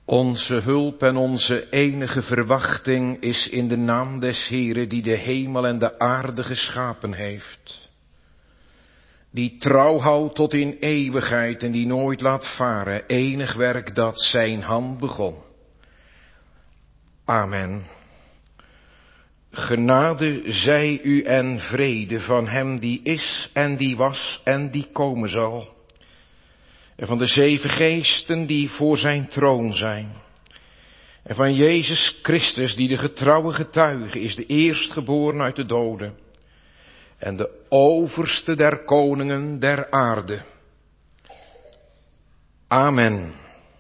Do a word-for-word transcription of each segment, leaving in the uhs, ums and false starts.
Onze hulp en onze enige verwachting is in de naam des Heeren die de hemel en de aarde geschapen heeft. Die trouw houdt tot in eeuwigheid en die nooit laat varen, enig werk dat zijn hand begon. Amen. Genade zij u en vrede van hem die is en die was en die komen zal. En van de zeven geesten die voor zijn troon zijn. En van Jezus Christus die de getrouwe getuige is, de eerstgeboren uit de doden. En de overste der koningen der aarde. Amen.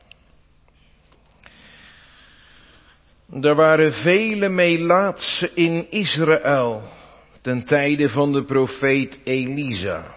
Er waren vele Melaatsen in Israël ten tijde van de profeet Elisa.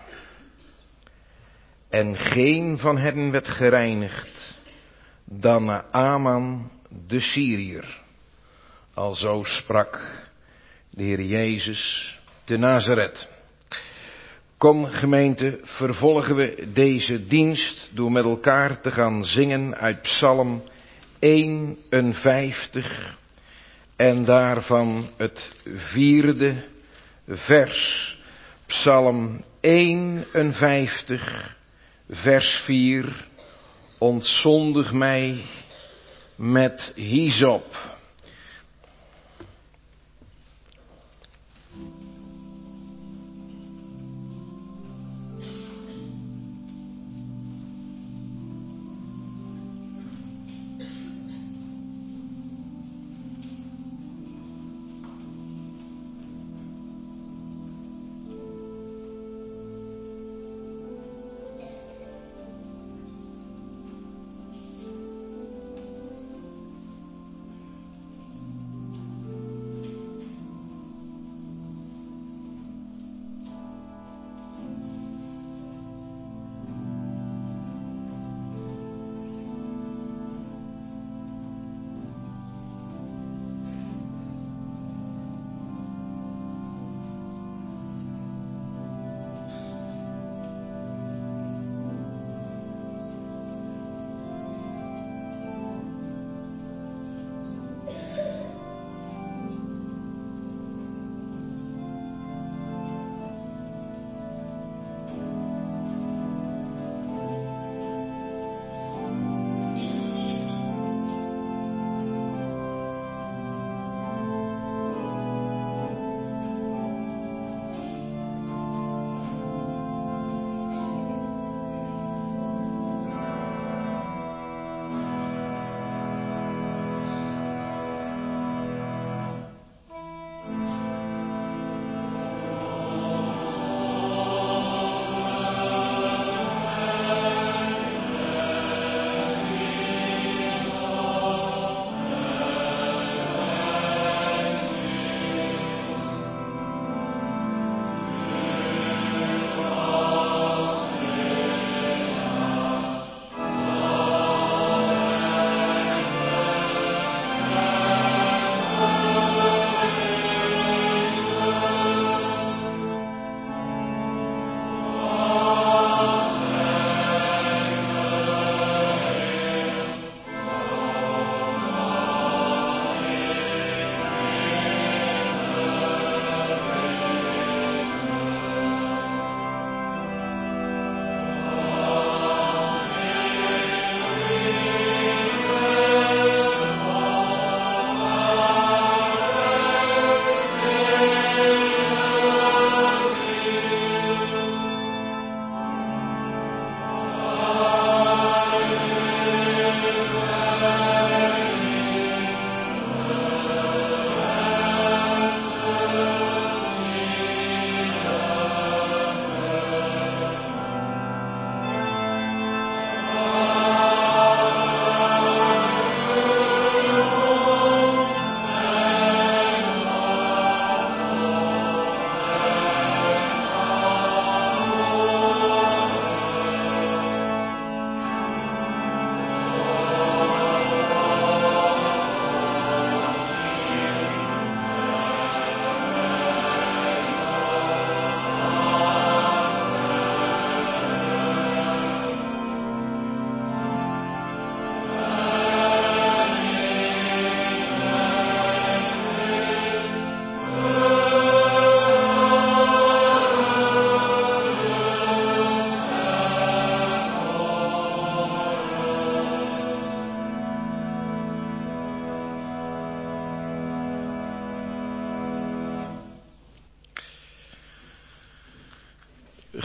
En geen van hen werd gereinigd dan Naaman de Syriër. Alzo sprak de Heer Jezus te Nazareth. Kom gemeente, vervolgen we deze dienst door met elkaar te gaan zingen uit Psalm eenenvijftig en daarvan het vierde vers. Psalm eenenvijftig, vers vier. Ontzondig mij met hyssop.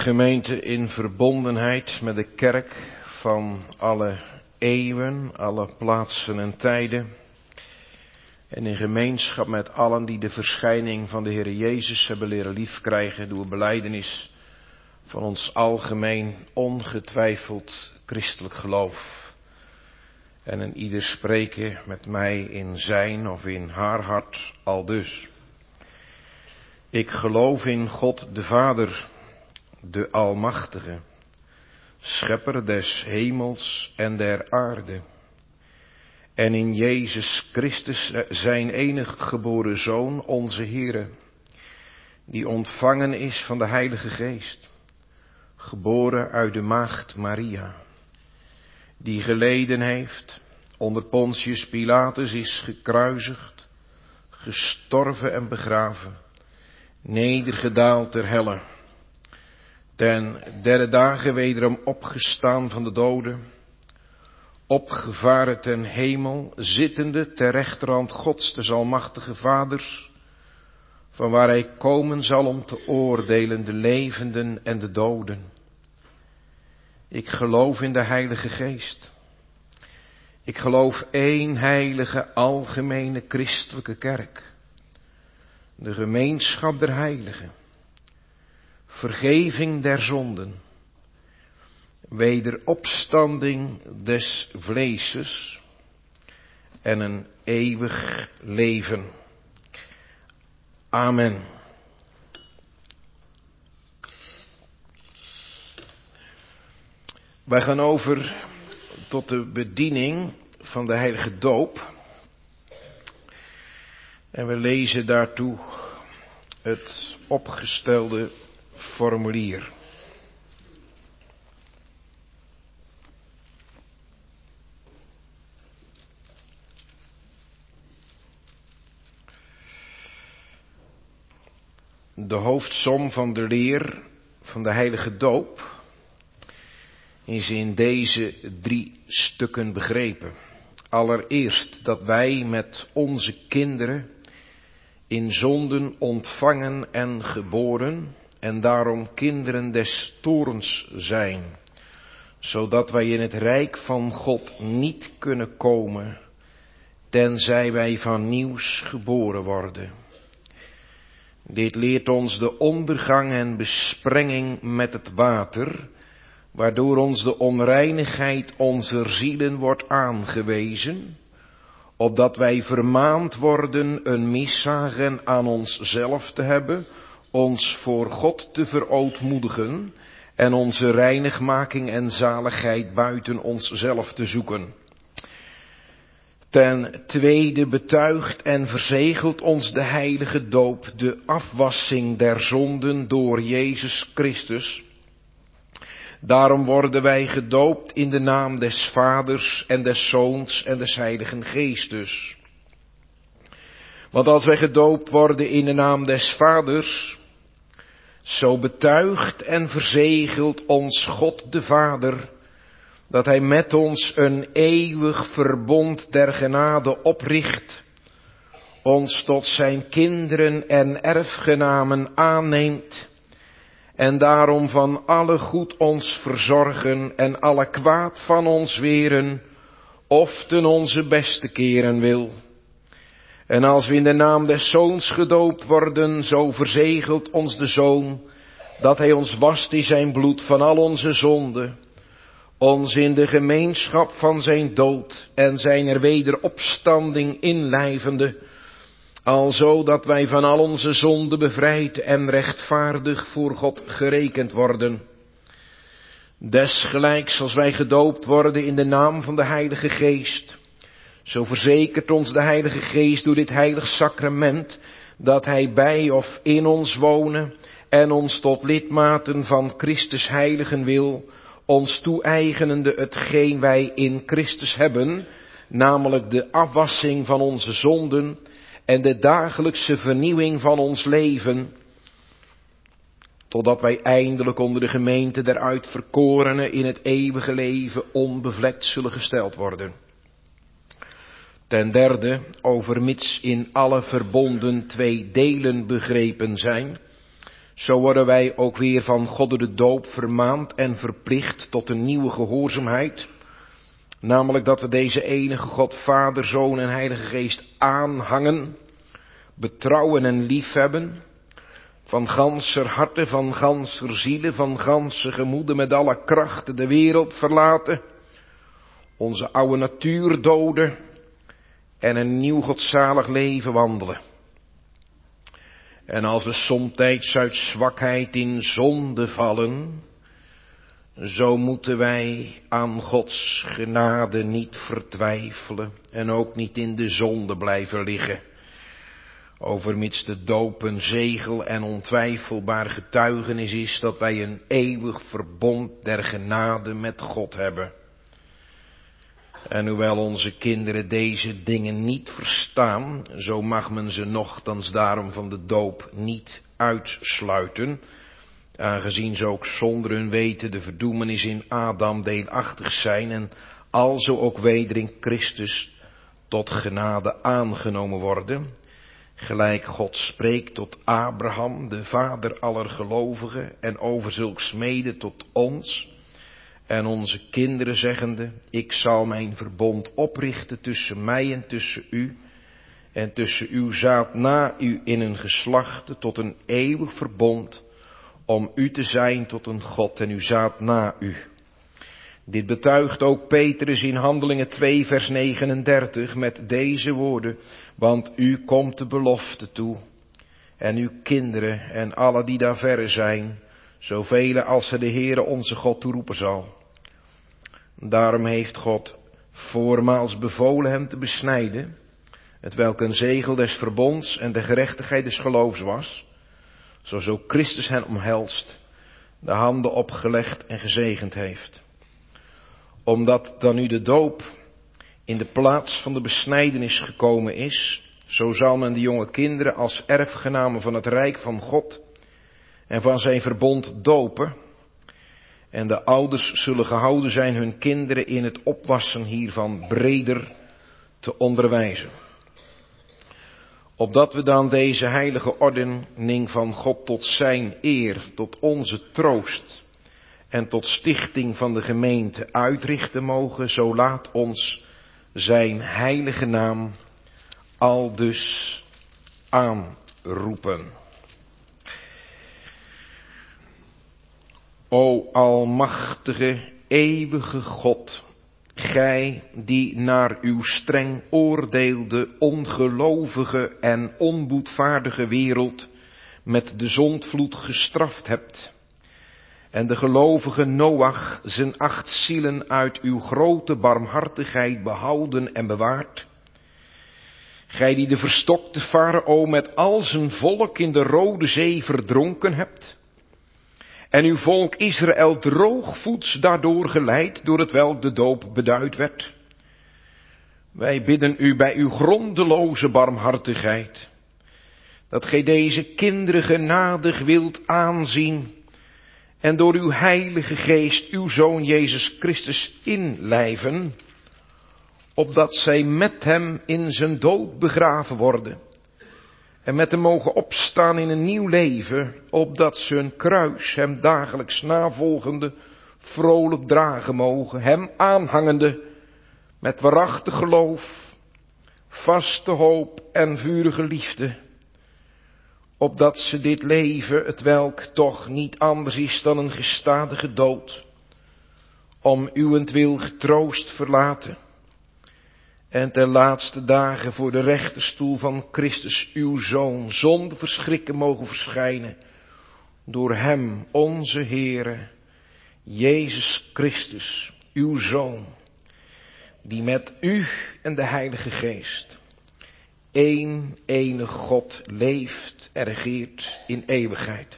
Gemeente in verbondenheid met de kerk van alle eeuwen, alle plaatsen en tijden. En in gemeenschap met allen die de verschijning van de Heer Jezus hebben leren liefkrijgen door belijdenis van ons algemeen ongetwijfeld christelijk geloof. En een ieder spreken met mij in zijn of in haar hart aldus. Ik geloof in God de Vader, de Almachtige, Schepper des hemels en der aarde. En in Jezus Christus, zijn enige geboren Zoon, onze Heere, die ontvangen is van de Heilige Geest, geboren uit de maagd Maria, die geleden heeft, onder Pontius Pilatus is gekruisigd, gestorven en begraven, nedergedaald ter helle, ten derde dagen wederom opgestaan van de doden, opgevaren ten hemel, zittende ter rechterhand Gods des almachtige Vaders, van waar hij komen zal om te oordelen de levenden en de doden. Ik geloof in de Heilige Geest. Ik geloof één heilige, algemene christelijke kerk, de gemeenschap der heiligen, vergeving der zonden, wederopstanding des vleeses en een eeuwig leven. Amen. Wij gaan over tot de bediening van de heilige doop. En we lezen daartoe het opgestelde formulier. De hoofdsom van de leer van de heilige doop is in deze drie stukken begrepen. Allereerst dat wij met onze kinderen in zonden ontvangen en geboren en daarom kinderen des toorns zijn, zodat wij in het rijk van God niet kunnen komen, tenzij wij van nieuws geboren worden. Dit leert ons de ondergang en besprenging met het water, waardoor ons de onreinigheid onzer zielen wordt aangewezen, opdat wij vermaand worden een missagen aan onszelf te hebben, ons voor God te verootmoedigen en onze reinigmaking en zaligheid buiten onszelf te zoeken. Ten tweede betuigt en verzegelt ons de heilige doop de afwassing der zonden door Jezus Christus. Daarom worden wij gedoopt in de naam des Vaders en des Zoons en des Heiligen Geestes. Want als wij gedoopt worden in de naam des Vaders, zo betuigt en verzegelt ons God de Vader, dat hij met ons een eeuwig verbond der genade opricht, ons tot zijn kinderen en erfgenamen aanneemt, en daarom van alle goed ons verzorgen en alle kwaad van ons weren, of ten onze beste keren wil. En als we in de naam des Zoons gedoopt worden, zo verzegelt ons de Zoon, dat hij ons wast in zijn bloed van al onze zonden, ons in de gemeenschap van zijn dood en zijn er wederopstanding inlijvende, alzo dat wij van al onze zonden bevrijd en rechtvaardig voor God gerekend worden. Desgelijks als wij gedoopt worden in de naam van de Heilige Geest, zo verzekert ons de Heilige Geest door dit heilig sacrament, dat hij bij of in ons wonen en ons tot lidmaten van Christus heiligen wil, ons toe-eigenende hetgeen wij in Christus hebben, namelijk de afwassing van onze zonden en de dagelijkse vernieuwing van ons leven, totdat wij eindelijk onder de gemeente der uitverkorenen in het eeuwige leven onbevlekt zullen gesteld worden. Ten derde, overmits in alle verbonden twee delen begrepen zijn, Zo worden wij ook weer van God door de doop vermaand en verplicht tot een nieuwe gehoorzaamheid. Namelijk dat we deze enige God, Vader, Zoon en Heilige Geest aanhangen, betrouwen en liefhebben. Van ganser harte, van ganser zielen, van ganse gemoeden met alle krachten de wereld verlaten. Onze oude natuur doden en een nieuw godzalig leven wandelen. En als we somtijds uit zwakheid in zonde vallen, zo moeten wij aan Gods genade niet vertwijfelen en ook niet in de zonde blijven liggen. Overmits de doop een zegel en ontwijfelbaar getuigenis is dat wij een eeuwig verbond der genade met God hebben. En hoewel onze kinderen deze dingen niet verstaan, zo mag men ze nochtans daarom van de doop niet uitsluiten, aangezien ze ook zonder hun weten de verdoemenis in Adam deelachtig zijn en alzo ook weder in Christus tot genade aangenomen worden, gelijk God spreekt tot Abraham, de vader aller gelovigen, en over zulks mede tot ons en onze kinderen zeggende, ik zal mijn verbond oprichten tussen mij en tussen u, en tussen uw zaad na u in een geslachte tot een eeuwig verbond, om u te zijn tot een God en uw zaad na u. Dit betuigt ook Petrus in Handelingen twee vers negenendertig met deze woorden, want u komt de belofte toe, en uw kinderen en alle die daar verre zijn, zoveel als er de Heere onze God toeroepen zal. Daarom heeft God voormaals bevolen hem te besnijden, hetwelk een zegel des verbonds en de gerechtigheid des geloofs was, zo zo Christus hen omhelst, de handen opgelegd en gezegend heeft. Omdat dan nu de doop in de plaats van de besnijdenis gekomen is, zo zal men de jonge kinderen als erfgenamen van het rijk van God en van zijn verbond dopen. En de ouders zullen gehouden zijn hun kinderen in het opwassen hiervan breder te onderwijzen. Opdat we dan deze heilige ordening van God tot zijn eer, tot onze troost en tot stichting van de gemeente uitrichten mogen, zo laat ons zijn heilige naam aldus aanroepen. O almachtige, eeuwige God, gij die naar uw streng oordeelde, ongelovige en onboedvaardige wereld met de zondvloed gestraft hebt, en de gelovige Noach zijn acht zielen uit uw grote barmhartigheid behouden en bewaard, gij die de verstokte farao met al zijn volk in de Rode Zee verdronken hebt, en uw volk Israël droogvoets daardoor geleid, door het welk de doop beduid werd. Wij bidden u bij uw grondeloze barmhartigheid, dat gij deze kinderen genadig wilt aanzien, en door uw heilige geest uw Zoon Jezus Christus inlijven, opdat zij met hem in zijn dood begraven worden, en met hem mogen opstaan in een nieuw leven, opdat ze hun kruis, hem dagelijks navolgende, vrolijk dragen mogen, hem aanhangende, met waarachtig geloof, vaste hoop en vurige liefde, opdat ze dit leven, het welk toch niet anders is dan een gestadige dood, om uwentwil getroost verlaten, en ten laatste dagen voor de rechterstoel van Christus uw Zoon zonder verschrikken mogen verschijnen, door hem onze Heere, Jezus Christus, uw Zoon, die met u en de Heilige Geest, één enig God, leeft en regeert in eeuwigheid.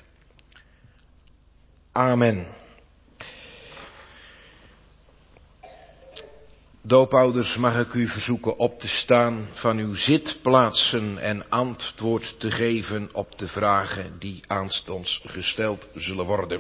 Amen. Doopouders, mag ik u verzoeken op te staan, van uw zitplaatsen en antwoord te geven op de vragen die aanstonds gesteld zullen worden.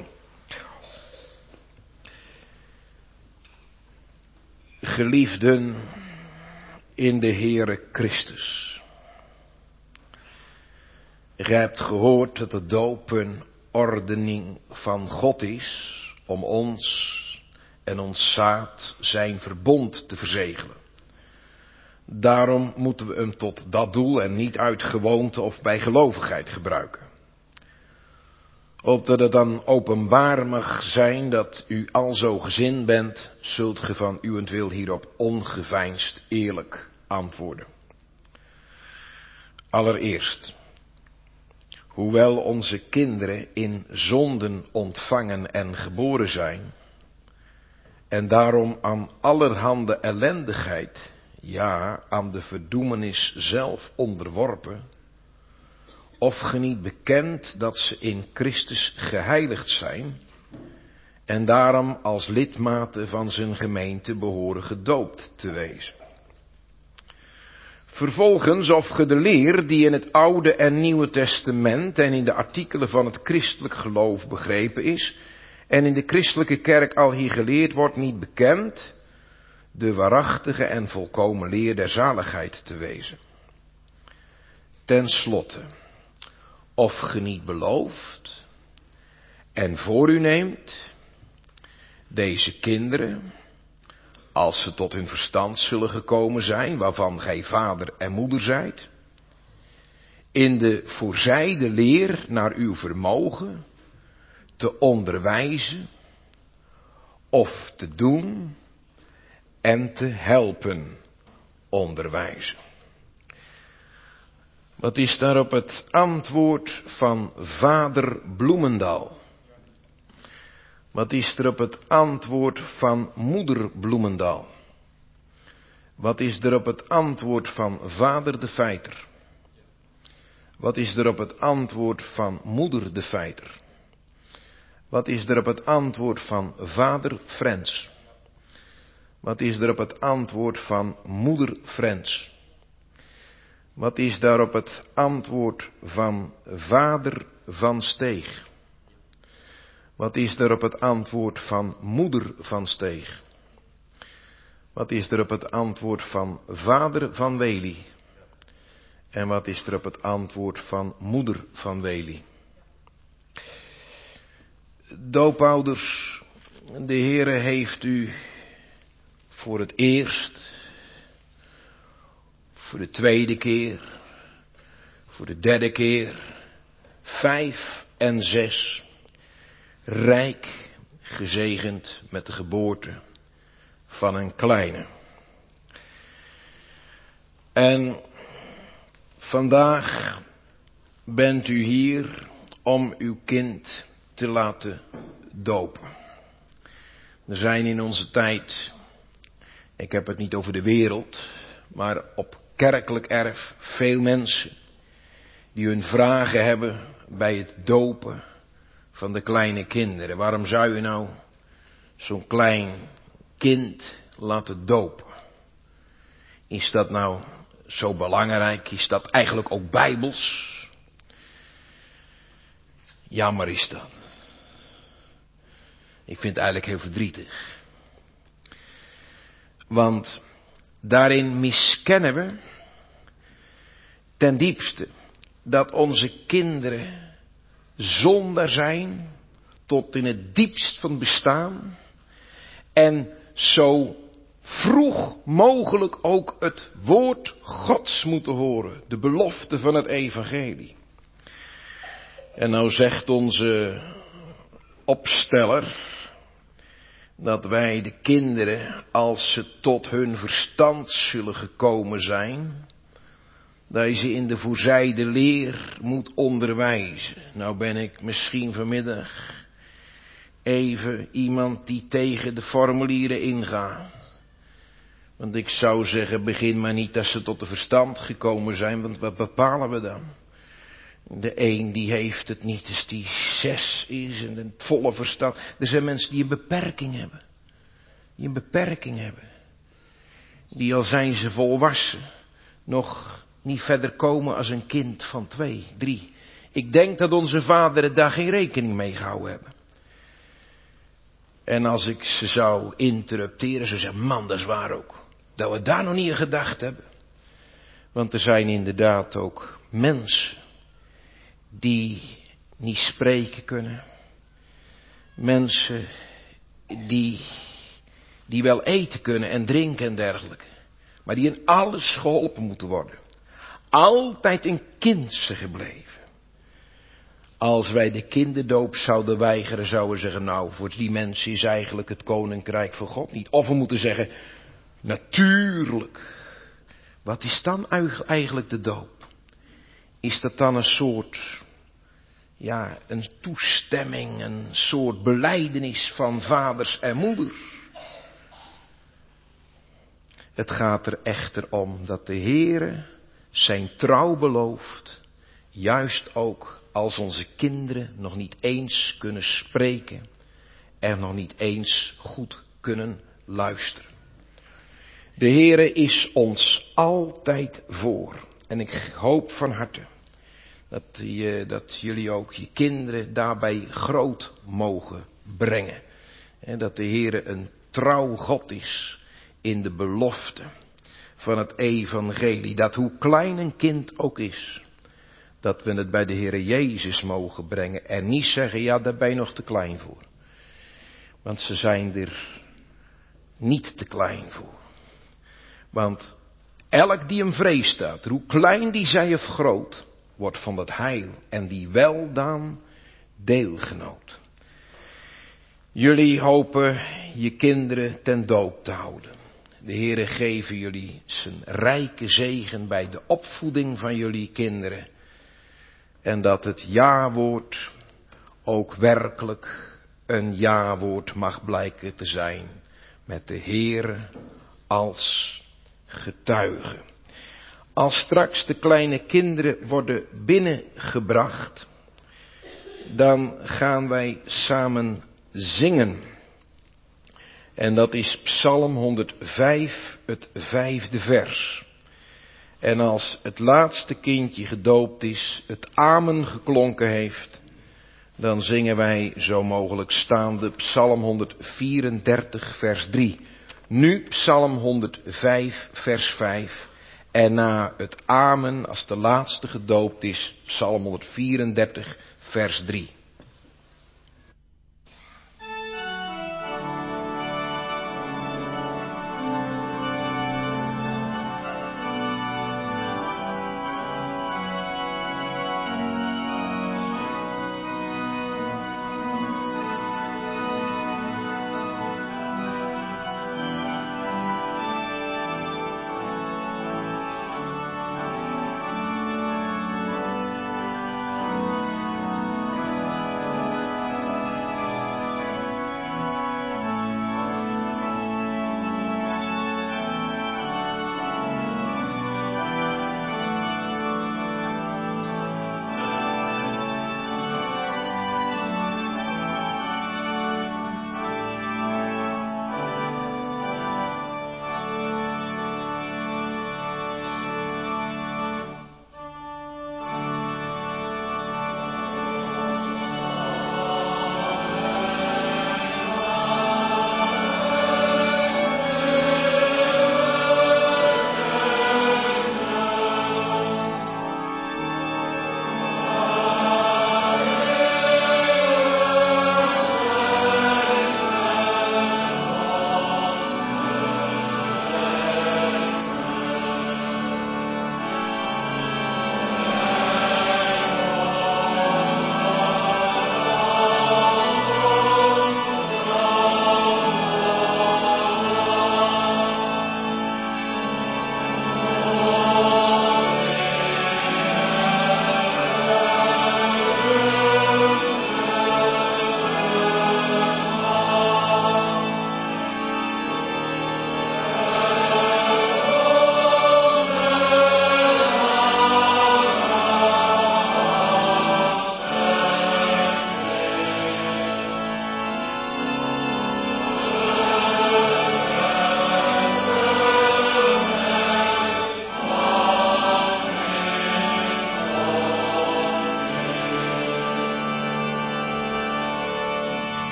Geliefden in de Heere Christus. Gij hebt gehoord dat de doop een ordening van God is om ons en ons zaad zijn verbond te verzegelen. Daarom moeten we hem tot dat doel en niet uit gewoonte of bijgelovigheid gebruiken. Opdat het dan openbaar mag zijn dat u alzo gezind bent, zult ge van uwentwil hierop ongeveinsd eerlijk antwoorden. Allereerst, hoewel onze kinderen in zonden ontvangen en geboren zijn, en daarom aan allerhande ellendigheid, ja, aan de verdoemenis zelf onderworpen, of ge niet bekend dat ze in Christus geheiligd zijn, en daarom als lidmaten van zijn gemeente behoren gedoopt te wezen. Vervolgens, of ge de leer die in het Oude en Nieuwe Testament en in de artikelen van het christelijk geloof begrepen is, en in de christelijke kerk al hier geleerd wordt, niet bekend, de waarachtige en volkomen leer der zaligheid te wezen. Ten slotte, of ge niet belooft en voor u neemt deze kinderen, als ze tot hun verstand zullen gekomen zijn, waarvan gij vader en moeder zijt, in de voorzijde leer naar uw vermogen te onderwijzen of te doen en te helpen onderwijzen. Wat is daarop het antwoord van vader Bloemendaal? Wat is er op het antwoord van moeder Bloemendaal? Wat is er op het antwoord van vader de Feiter? Wat is er op het antwoord van moeder de Feiter? Wat is er op het antwoord van vader Frens? Wat is er op het antwoord van moeder Frens? Wat is daarop het antwoord van vader Van Steeg? Wat is er op het antwoord van moeder Van Steeg? Wat is er op het antwoord van vader Van Wely? En wat is er op het antwoord van moeder Van Wely? Doopouders, de Heere heeft u voor het eerst, voor de tweede keer, voor de derde keer, vijf en zes, rijk gezegend met de geboorte van een kleine. En vandaag bent u hier om uw kind te laten dopen. Er zijn in onze tijd, ik heb het niet over de wereld, maar op kerkelijk erf veel mensen die hun vragen hebben bij het dopen van de kleine kinderen. Waarom zou je nou zo'n klein kind laten dopen? Is dat nou zo belangrijk? Is dat eigenlijk ook bijbels? Jammer is dat. Ik vind het eigenlijk heel verdrietig. Want daarin miskennen we ten diepste dat onze kinderen zondaar zijn tot in het diepst van het bestaan en zo vroeg mogelijk ook het woord Gods moeten horen, de belofte van het evangelie. En nou zegt onze opsteller dat wij de kinderen, als ze tot hun verstand zullen gekomen zijn, dat je ze in de voorzijde leer moet onderwijzen. Nou ben ik misschien vanmiddag even iemand die tegen de formulieren ingaat. Want ik zou zeggen, begin maar niet als ze tot de verstand gekomen zijn, want wat bepalen we dan? De een die heeft het niet als die zes is en het volle verstand. Er zijn mensen die een beperking hebben. Die een beperking hebben. Die al zijn ze volwassen, nog niet verder komen als een kind van twee, drie. Ik denk dat onze vaderen daar geen rekening mee gehouden hebben. En als ik ze zou interrupteren, ze zeggen, man, dat is waar ook. Dat we daar nog niet aan gedacht hebben. Want er zijn inderdaad ook mensen die niet spreken kunnen. Mensen die, die wel eten kunnen en drinken en dergelijke. Maar die in alles geholpen moeten worden. Altijd een kind zijn gebleven. Als wij de kinderdoop zouden weigeren, zouden we zeggen, nou, voor die mensen is eigenlijk het koninkrijk van God niet. Of we moeten zeggen, natuurlijk. Wat is dan eigenlijk de doop? Is dat dan een soort, ja, een toestemming, een soort belijdenis van vaders en moeders? Het gaat er echter om dat de Heere zijn trouw belooft, juist ook als onze kinderen nog niet eens kunnen spreken en nog niet eens goed kunnen luisteren. De Heere is ons altijd voor. En ik hoop van harte dat, je, dat jullie ook je kinderen daarbij groot mogen brengen. En dat de Heere een trouw God is in de belofte van het evangelie. Dat hoe klein een kind ook is, dat we het bij de Heere Jezus mogen brengen. En niet zeggen, ja, daar ben je nog te klein voor. Want ze zijn er niet te klein voor. Want elk die hem vreest staat, hoe klein die zij of groot, wordt van dat heil en die weldaan deelgenoot. Jullie hopen je kinderen ten doop te houden. De Heere geven jullie zijn rijke zegen bij de opvoeding van jullie kinderen. En dat het ja-woord ook werkelijk een ja-woord mag blijken te zijn. Met de Heere als getuige. Als straks de kleine kinderen worden binnengebracht, dan gaan wij samen zingen. En dat is Psalm honderdvijf, het vijfde vers. En als het laatste kindje gedoopt is, het amen geklonken heeft, dan zingen wij zo mogelijk staande Psalm honderdvierendertig, vers drie. Nu Psalm honderdvijf, vers vijf. En na het amen, als de laatste gedoopt is, Psalm honderdvierendertig, vers drie.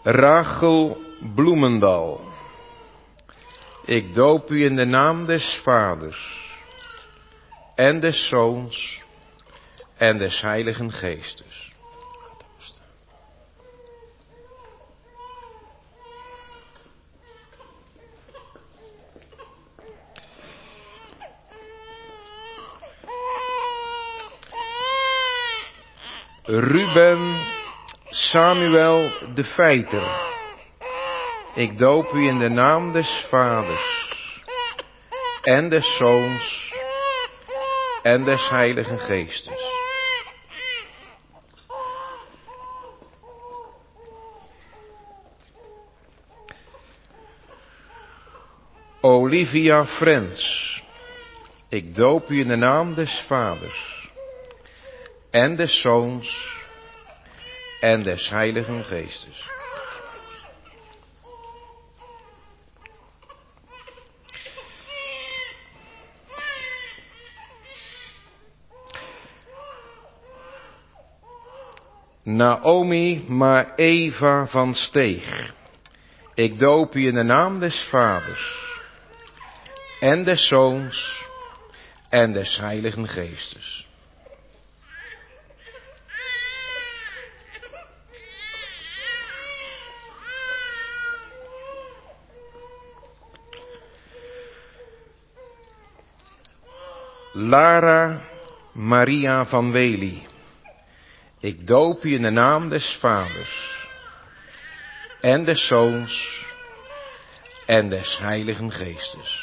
Rachel Bloemendal. Ik doop u in de naam des Vaders en des Zoons en des Heiligen Geestes. Ruben Samuel de Feiter. Ik doop u in de naam des Vaders en des Zoons en des Heiligen Geestes. Olivia Frens. Ik doop u in de naam des Vaders en des Zoons en des Heiligen Geestes. Naomi Maeva van Steeg. Ik doop u in de naam des Vaders en des Zoons en des Heiligen Geestes. Lara Maria van Wely. Ik doop u in de naam des Vaders en des Zoons en des Heiligen Geestes.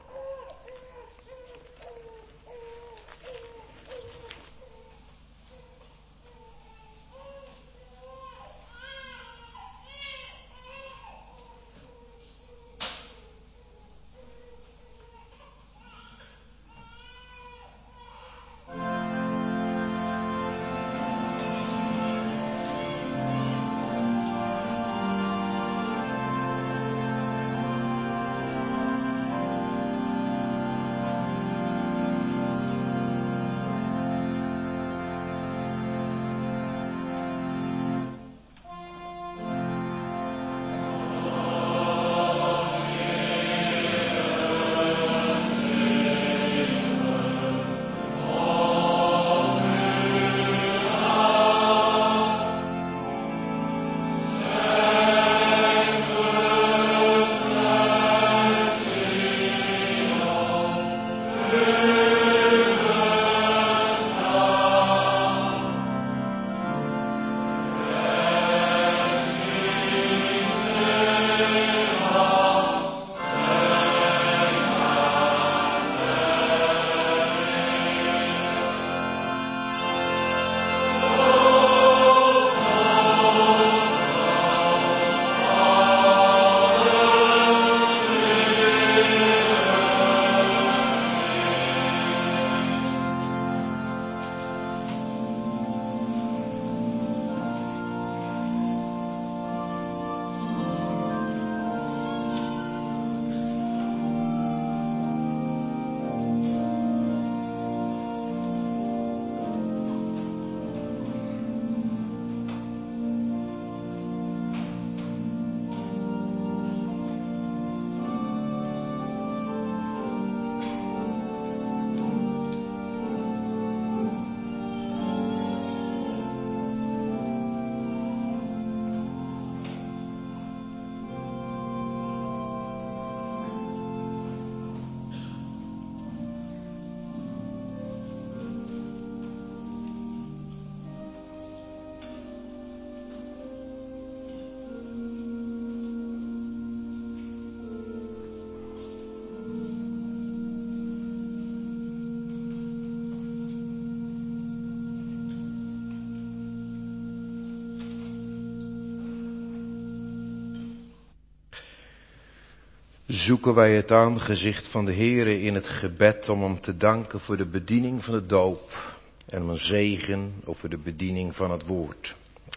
Zoeken wij het aangezicht van de Heere in het gebed om hem te danken voor de bediening van de doop en om een zegen over de bediening van het woord.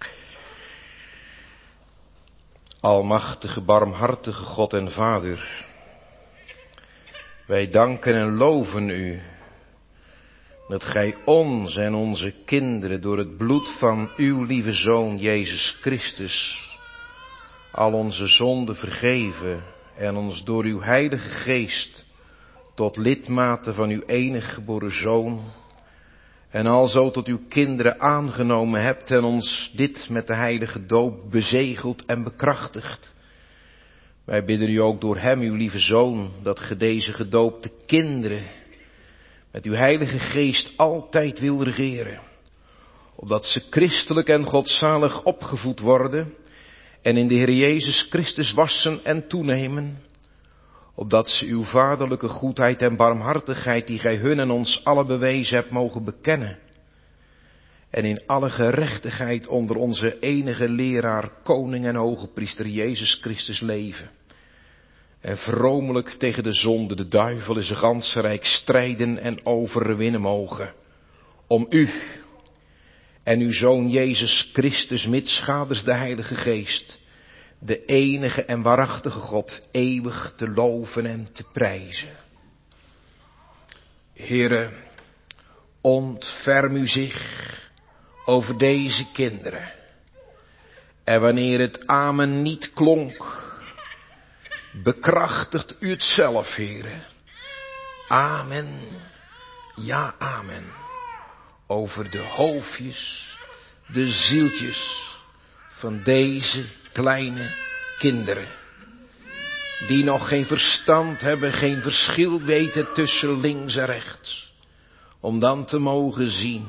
Almachtige, barmhartige God en Vader, wij danken en loven u dat gij ons en onze kinderen door het bloed van uw lieve Zoon Jezus Christus al onze zonden vergeven en ons door uw Heilige Geest tot lidmaten van uw enige geboren Zoon en alzo tot uw kinderen aangenomen hebt en ons dit met de heilige doop bezegeld en bekrachtigd. Wij bidden u ook door hem, uw lieve Zoon, dat ge deze gedoopte kinderen met uw Heilige Geest altijd wil regeren, opdat ze christelijk en godzalig opgevoed worden en in de Heer Jezus Christus wassen en toenemen, opdat ze uw vaderlijke goedheid en barmhartigheid, die gij hun en ons allen bewezen hebt, mogen bekennen en in alle gerechtigheid onder onze enige leraar, koning en hoge priester Jezus Christus leven. En vromelijk tegen de zonde, de duivel en zijn ganse rijk strijden en overwinnen mogen. Om u en uw Zoon Jezus Christus, mitschaders de Heilige Geest, de enige en waarachtige God, eeuwig te loven en te prijzen. Heere, ontferm u zich over deze kinderen. En wanneer het amen niet klonk, bekrachtigt u het zelf, Heere. Amen. Ja, amen. Over de hoofdjes, de zieltjes van deze kleine kinderen, die nog geen verstand hebben, geen verschil weten tussen links en rechts, om dan te mogen zien,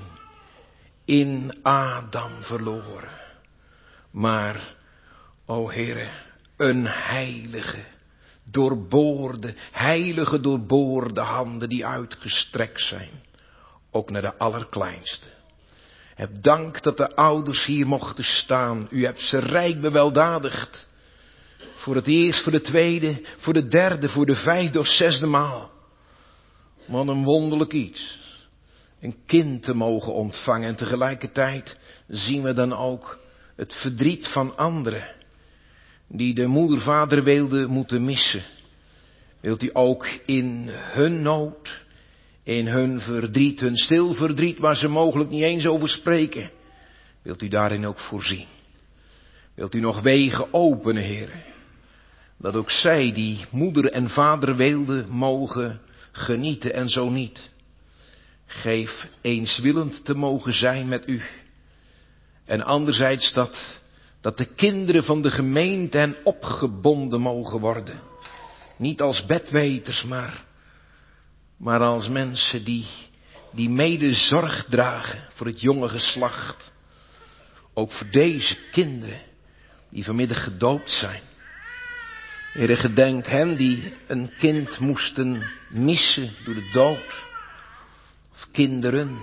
in Adam verloren, maar, o Heere, een heilige, doorboorde, heilige doorboorde handen die uitgestrekt zijn, ook naar de allerkleinste. Heb dank dat de ouders hier mochten staan. U hebt ze rijk beweldadigd. Voor het eerst, voor de tweede, voor de derde, voor de vijfde of zesde maal. Wat een wonderlijk iets. Een kind te mogen ontvangen. En tegelijkertijd zien we dan ook het verdriet van anderen die de moeder-vaderweelde moeten missen. Wilt u ook in hun nood, in hun verdriet, hun stil verdriet, waar ze mogelijk niet eens over spreken, wilt u daarin ook voorzien? Wilt u nog wegen openen, Heere, dat ook zij die moeder en vader weelde mogen genieten en zo niet. Geef eenswillend te mogen zijn met u. En anderzijds dat, dat de kinderen van de gemeente hen opgebonden mogen worden. Niet als bedweters, maar, maar als mensen die, die mede zorg dragen voor het jonge geslacht. Ook voor deze kinderen die vanmiddag gedoopt zijn. Heere, gedenk hen die een kind moesten missen door de dood. Of kinderen.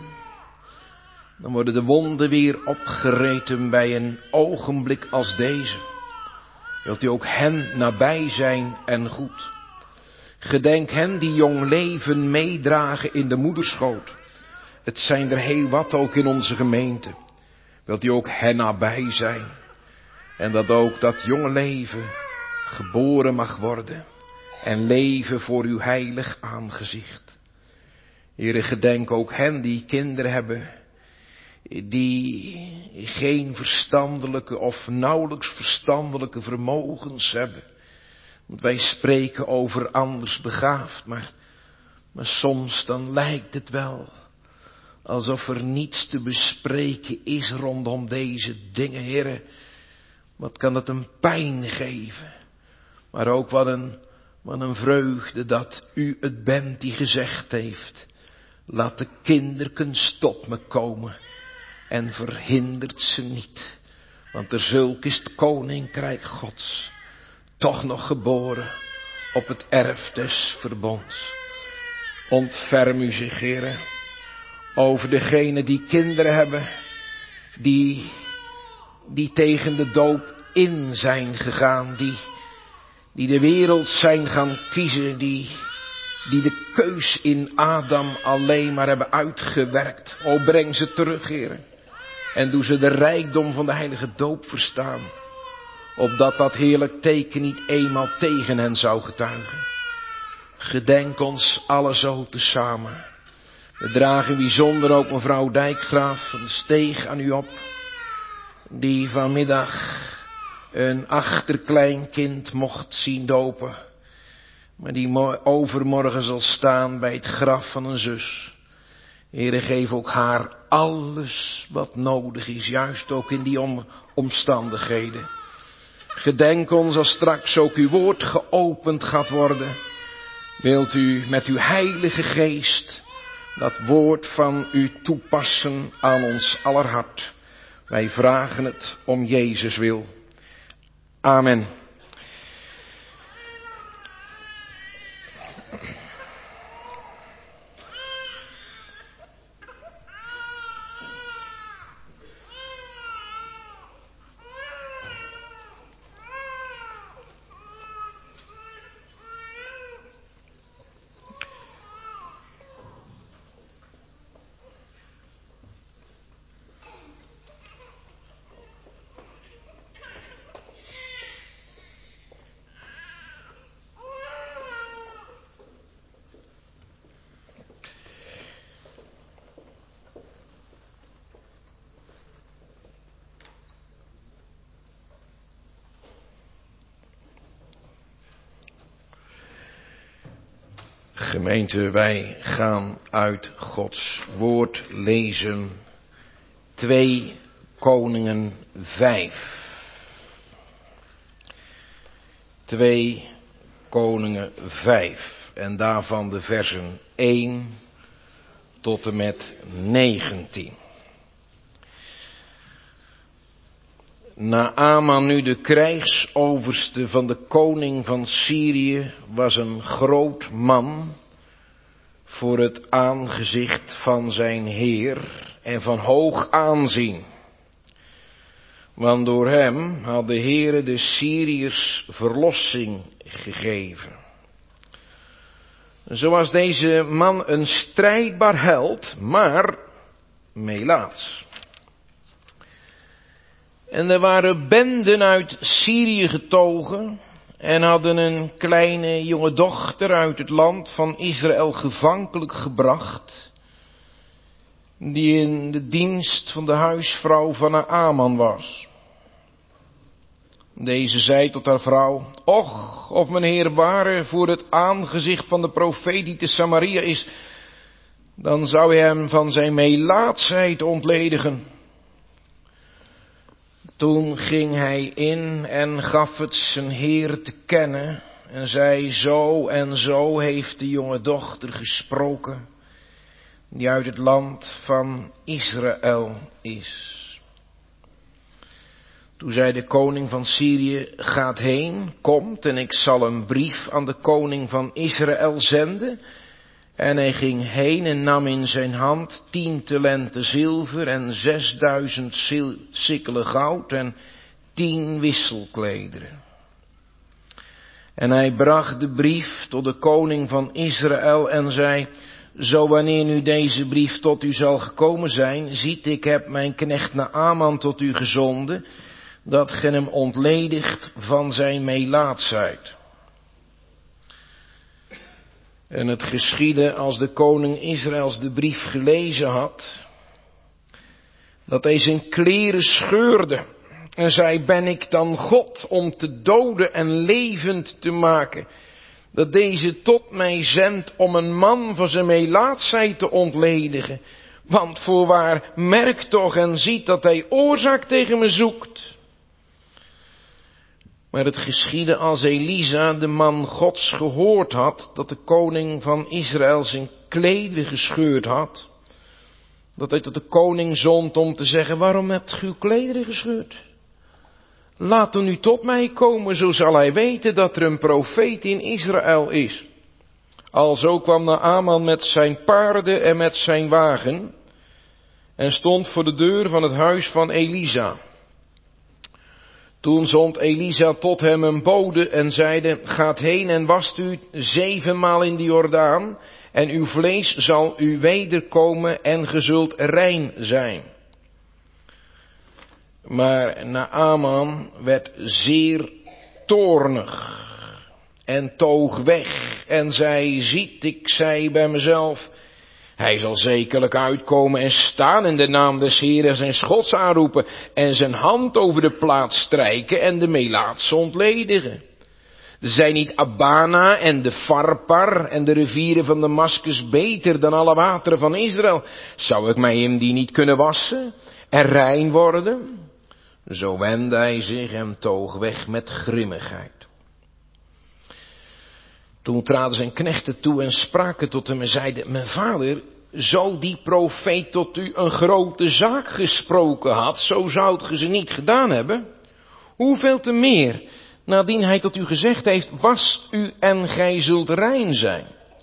Dan worden de wonden weer opgereten bij een ogenblik als deze. Wilt u ook hen nabij zijn en goed. Gedenk hen die jong leven meedragen in de moederschoot. Het zijn er heel wat ook in onze gemeente. Wilt u ook hen nabij zijn. En dat ook dat jonge leven geboren mag worden. En leven voor uw heilig aangezicht. Heere, gedenk ook hen die kinderen hebben. Die geen verstandelijke of nauwelijks verstandelijke vermogens hebben. Want wij spreken over anders begaafd. Maar, maar soms dan lijkt het wel alsof er niets te bespreken is rondom deze dingen, Heere. Wat kan het een pijn geven. Maar ook wat een, wat een vreugde dat u het bent die gezegd heeft. Laat de kinderkens tot me komen. En verhindert ze niet. Want er zulk is het koninkrijk Gods. Toch nog geboren op het erf des verbonds. Ontferm u zich, Heere, over degenen die kinderen hebben. Die, die tegen de doop in zijn gegaan. Die, die de wereld zijn gaan kiezen. Die, die de keus in Adam alleen maar hebben uitgewerkt. O, breng ze terug, Heere. En doe ze de rijkdom van de heilige doop verstaan. Opdat dat heerlijk teken niet eenmaal tegen hen zou getuigen. Gedenk ons alle zo tezamen. We dragen bijzonder ook mevrouw Dijkgraaf van de Steeg aan u op. Die vanmiddag een achterkleinkind mocht zien dopen, maar die overmorgen zal staan bij het graf van een zus. Heere, geef ook haar alles wat nodig is, juist ook in die om, omstandigheden. Gedenk ons als straks ook uw woord geopend gaat worden. Wilt u met uw heilige geest dat woord van u toepassen aan ons aller hart. Wij vragen het om Jezus wil. Amen. Gemeente, wij gaan uit Gods woord lezen. Twee Koningen vijf. Twee Koningen vijf. En daarvan de versen één tot en met negentien. Naaman, nu de krijgsoverste van de koning van Syrië, was een groot man voor het aangezicht van zijn Heer en van hoog aanzien. Want door hem had de Heere de Syriërs verlossing gegeven. Zo was deze man een strijdbaar held, maar melaats. En er waren benden uit Syrië getogen en hadden een kleine jonge dochter uit het land van Israël gevankelijk gebracht, die in de dienst van de huisvrouw van Naaman was. Deze zei tot haar vrouw: Och, of mijn Heer ware voor het aangezicht van de profeet die te Samaria is, dan zou hij hem van zijn melaatsheid ontledigen. Toen ging hij in en gaf het zijn Heer te kennen en zei: Zo en zo heeft de jonge dochter gesproken, die uit het land van Israël is. Toen zei de koning van Syrië: Gaat heen, komt en ik zal een brief aan de koning van Israël zenden. En hij ging heen en nam in zijn hand tien talenten zilver en zesduizend sikkelen goud en tien wisselklederen. En hij bracht de brief tot de koning van Israël en zei: Zo wanneer nu deze brief tot u zal gekomen zijn, ziet, ik heb mijn knecht Naaman tot u gezonden, dat ge hem ontledigt van zijn melaatsheid. En het geschiedde, als de koning Israëls de brief gelezen had, dat hij zijn kleren scheurde en zei: Ben ik dan God om te doden en levend te maken, dat deze tot mij zendt om een man van zijn melaatsheid te ontledigen? Want voorwaar, merk toch en ziet dat hij oorzaak tegen me zoekt. Maar het geschiedde, als Elisa, de man Gods, gehoord had dat de koning van Israël zijn klederen gescheurd had, dat hij tot de koning zond om te zeggen: Waarom hebt ge uw klederen gescheurd? Laat hem nu tot mij komen, zo zal hij weten dat er een profeet in Israël is. Alzo kwam Naaman met zijn paarden en met zijn wagen en stond voor de deur van het huis van Elisa. Toen zond Elisa tot hem een bode en zeide: Gaat heen en wast u zevenmaal in de Jordaan, en uw vlees zal u wederkomen en ge zult rein zijn. Maar Naaman werd zeer toornig en toog weg en zei: Ziet, ik zei bij mezelf, Hij zal zekerlijk uitkomen en staan in de naam des Heeren zijn schots aanroepen en zijn hand over de plaats strijken en de melaatse ontledigen. Zijn niet Abana en de Farpar en de rivieren van Damascus beter dan alle wateren van Israël? Zou ik mij in die niet kunnen wassen en rein worden? Zo wendde hij zich en toog weg met grimmigheid. Toen traden zijn knechten toe en spraken tot hem en zeiden, mijn vader, zo die profeet tot u een grote zaak gesproken had, zo zoudt ge ze niet gedaan hebben. Hoeveel te meer, nadien hij tot u gezegd heeft, was u en gij zult rein zijn.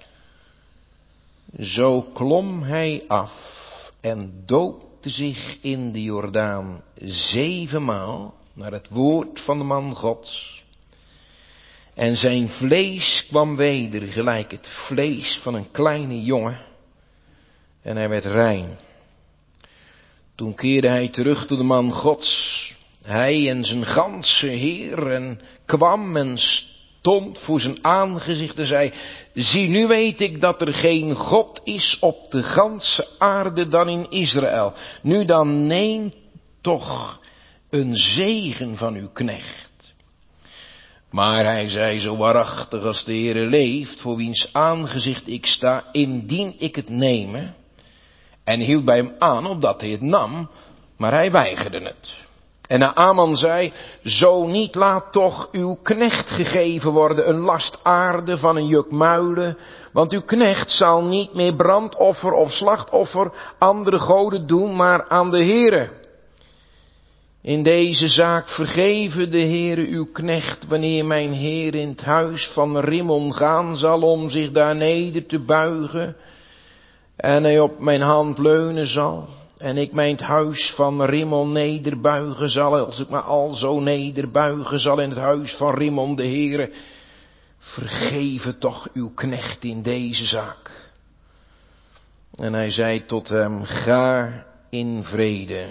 Zo klom hij af en doopte zich in de Jordaan zevenmaal naar het woord van de man Gods. En zijn vlees kwam weder gelijk het vlees van een kleine jongen. En hij werd rein. Toen keerde hij terug tot de man Gods. Hij en zijn ganse heer en kwam en stond voor zijn aangezicht en zei, zie nu weet ik dat er geen God is op de ganse aarde dan in Israël. Nu dan neem toch een zegen van uw knecht. Maar hij zei zo waarachtig als de Heere leeft, voor wiens aangezicht ik sta, indien ik het neme. En hield bij hem aan, opdat hij het nam, maar hij weigerde het. En Naaman zei, zo niet laat toch uw knecht gegeven worden een last aarde van een juk muilen, want uw knecht zal niet meer brandoffer of slachtoffer andere goden doen, maar aan de Heere. In deze zaak vergeven de Heere uw knecht, wanneer mijn Heer in het huis van Rimmon gaan zal om zich daar neder te buigen, en hij op mijn hand leunen zal, en ik mijn het huis van Rimmon nederbuigen zal, als ik me al zo nederbuigen zal in het huis van Rimmon de Heere, vergeven toch uw knecht in deze zaak. En hij zei tot hem, ga in vrede.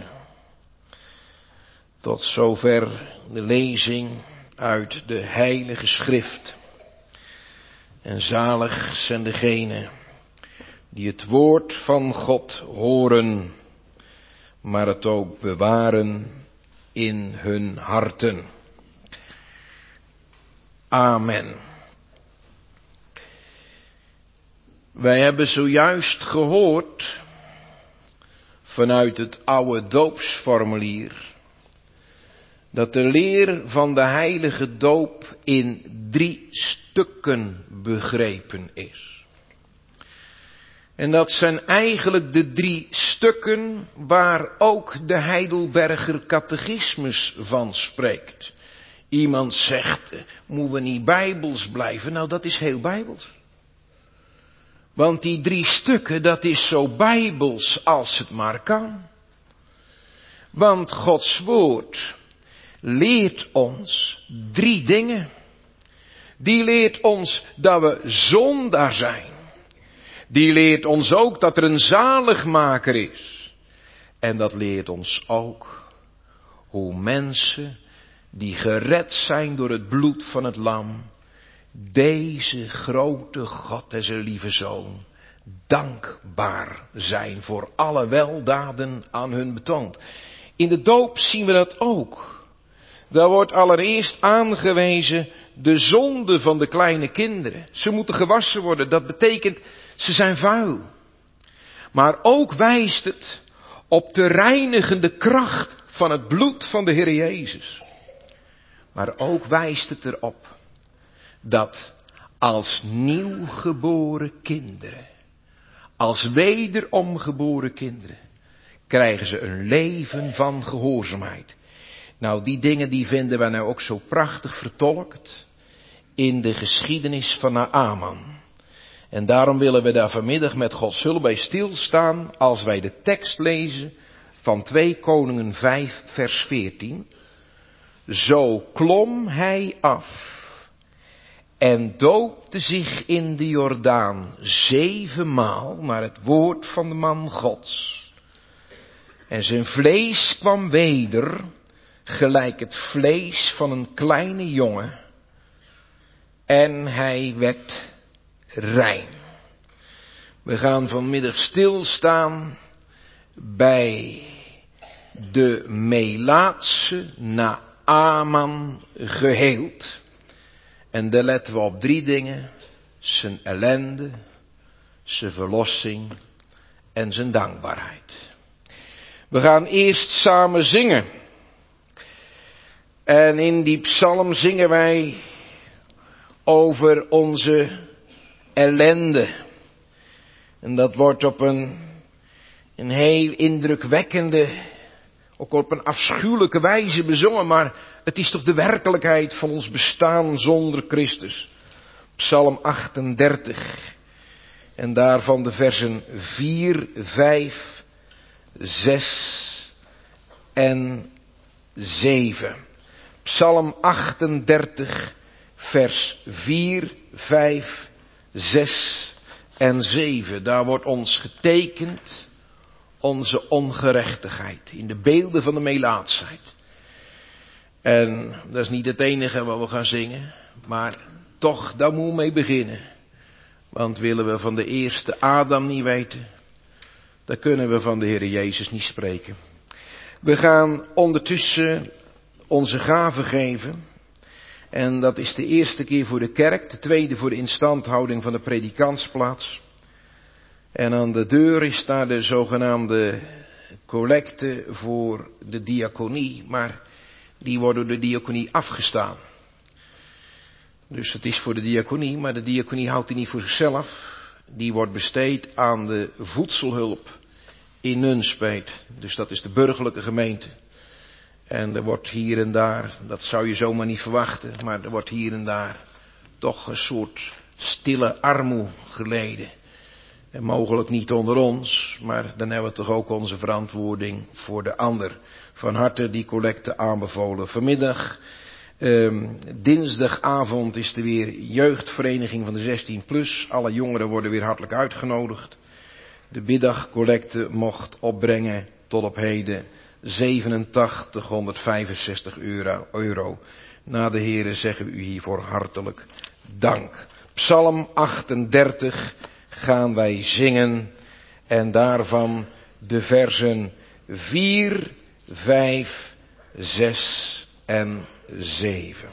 Tot zover de lezing uit de Heilige Schrift. En zalig zijn degenen die het woord van God horen, maar het ook bewaren in hun harten. Amen. Wij hebben zojuist gehoord vanuit het oude doopsformulier dat de leer van de heilige doop in drie stukken begrepen is. En dat zijn eigenlijk de drie stukken waar ook de Heidelberger catechismus van spreekt. Iemand zegt, moeten we niet bijbels blijven? Nou, dat is heel bijbels. Want die drie stukken, dat is zo bijbels als het maar kan. Want Gods woord leert ons drie dingen. Die leert ons dat we zondaar zijn. Die leert ons ook dat er een zaligmaker is. En dat leert ons ook hoe mensen die gered zijn door het bloed van het lam, deze grote God en zijn lieve Zoon dankbaar zijn voor alle weldaden aan hun betoond. In de doop zien we dat ook. Daar wordt allereerst aangewezen de zonde van de kleine kinderen. Ze moeten gewassen worden, dat betekent ze zijn vuil. Maar ook wijst het op de reinigende kracht van het bloed van de Heer Jezus. Maar ook wijst het erop dat als nieuwgeboren kinderen, als wederom geboren kinderen, krijgen ze een leven van gehoorzaamheid. Nou, die dingen die vinden we nou ook zo prachtig vertolkt in de geschiedenis van Naaman. En daarom willen we daar vanmiddag met Gods hulp bij stilstaan als wij de tekst lezen van twee Koningen vijf vers veertien. Zo klom hij af en doopte zich in de Jordaan zevenmaal naar het woord van de man Gods. En zijn vlees kwam weder, gelijk het vlees van een kleine jongen. En hij werd rein. We gaan vanmiddag stilstaan bij de Melaatse Naaman geheeld. En daar letten we op drie dingen. Zijn ellende, zijn verlossing en zijn dankbaarheid. We gaan eerst samen zingen. En in die psalm zingen wij over onze ellende. En dat wordt op een, een heel indrukwekkende, ook op een afschuwelijke wijze bezongen. Maar het is toch de werkelijkheid van ons bestaan zonder Christus. Psalm achtendertig. En daarvan de versen vier, vijf, zes en zeven. Psalm achtendertig, vers vier, vijf, zes en zeven. Daar wordt ons getekend onze ongerechtigheid in de beelden van de melaatsheid. En dat is niet het enige wat we gaan zingen, maar toch, daar moeten we mee beginnen. Want willen we van de eerste Adam niet weten, dan kunnen we van de Heer Jezus niet spreken. We gaan ondertussen onze gaven geven. En dat is de eerste keer voor de kerk, de tweede voor de instandhouding van de predikantsplaats. En aan de deur is daar de zogenaamde collecte voor de diaconie, maar die wordt door de diaconie afgestaan. Dus het is voor de diaconie, maar de diaconie houdt die niet voor zichzelf. Die wordt besteed aan de voedselhulp in Nunspeet. Dus dat is de burgerlijke gemeente. En er wordt hier en daar, dat zou je zomaar niet verwachten, maar er wordt hier en daar toch een soort stille armoe geleden. En mogelijk niet onder ons, maar dan hebben we toch ook onze verantwoording voor de ander. Van harte die collecte aanbevolen. Vanmiddag, eh, dinsdagavond is er weer jeugdvereniging van de zestien plus. Alle jongeren worden weer hartelijk uitgenodigd. De middagcollecte mocht opbrengen tot op heden zevenentachtighonderdvijfenzestig euro. Na de Here zeggen we u hiervoor hartelijk dank. Psalm achtendertig gaan wij zingen en daarvan de versen vier, vijf, zes en zeven.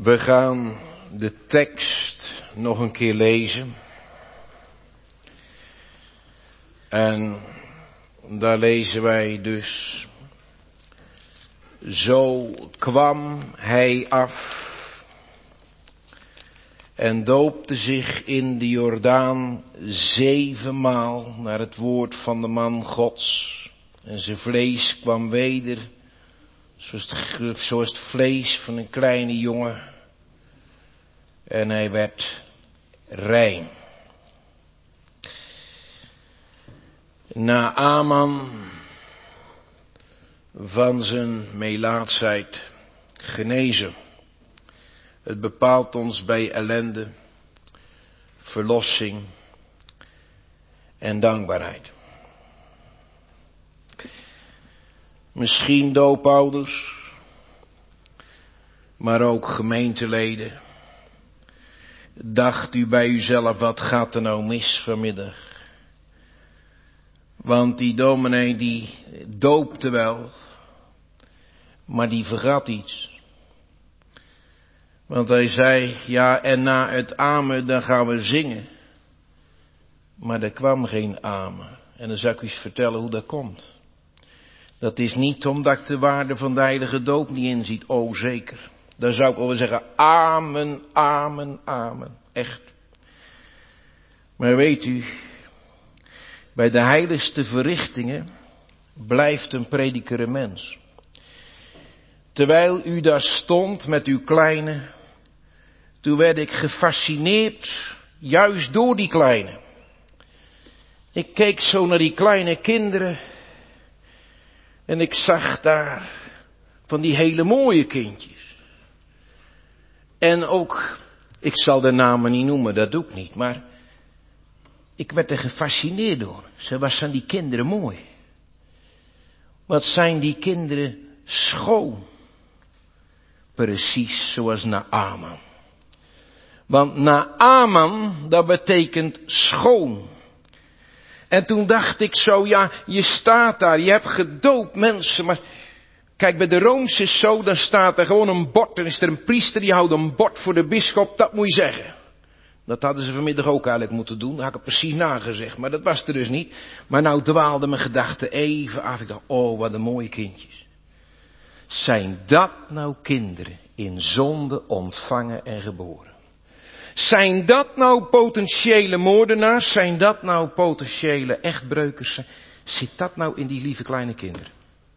We gaan de tekst nog een keer lezen. En daar lezen wij dus: zo kwam hij af en doopte zich in de Jordaan zevenmaal naar het woord van de man Gods. En zijn vlees kwam weder, zoals het, zoals het vlees van een kleine jongen. En hij werd rein. Naaman van zijn melaatsheid genezen. Het bepaalt ons bij ellende, verlossing en dankbaarheid. Misschien doopouders, maar ook gemeenteleden. Dacht u bij uzelf, wat gaat er nou mis vanmiddag? Want die dominee die doopte wel, maar die vergat iets. Want hij zei, ja, en na het amen dan gaan we zingen. Maar er kwam geen amen. En dan zal ik u eens vertellen hoe dat komt. Dat is niet omdat ik de waarde van de heilige doop niet inziet. Oh, zeker. Dan zou ik wel zeggen, amen, amen, amen. Echt. Maar weet u, bij de heiligste verrichtingen blijft een prediker een mens. Terwijl u daar stond met uw kleine, toen werd ik gefascineerd, juist door die kleine. Ik keek zo naar die kleine kinderen en ik zag daar van die hele mooie kindjes. En ook, ik zal de namen niet noemen, dat doe ik niet, maar ik werd er gefascineerd door. Ze was van die kinderen mooi. Wat zijn die kinderen schoon. Precies zoals Naaman. Want Naaman, dat betekent schoon. En toen dacht ik zo, ja, je staat daar, je hebt gedoopt mensen, maar kijk, bij de Rooms is zo, dan staat er gewoon een bord, dan is er een priester die houdt een bord voor de bisschop, dat moet je zeggen. Dat hadden ze vanmiddag ook eigenlijk moeten doen, dat had ik het precies nagezegd, maar dat was er dus niet. Maar nou dwaalde mijn gedachten even af, ik dacht, oh wat een mooie kindjes. Zijn dat nou kinderen in zonde ontvangen en geboren? Zijn dat nou potentiële moordenaars? Zijn dat nou potentiële echtbreukers? Zit dat nou in die lieve kleine kinderen?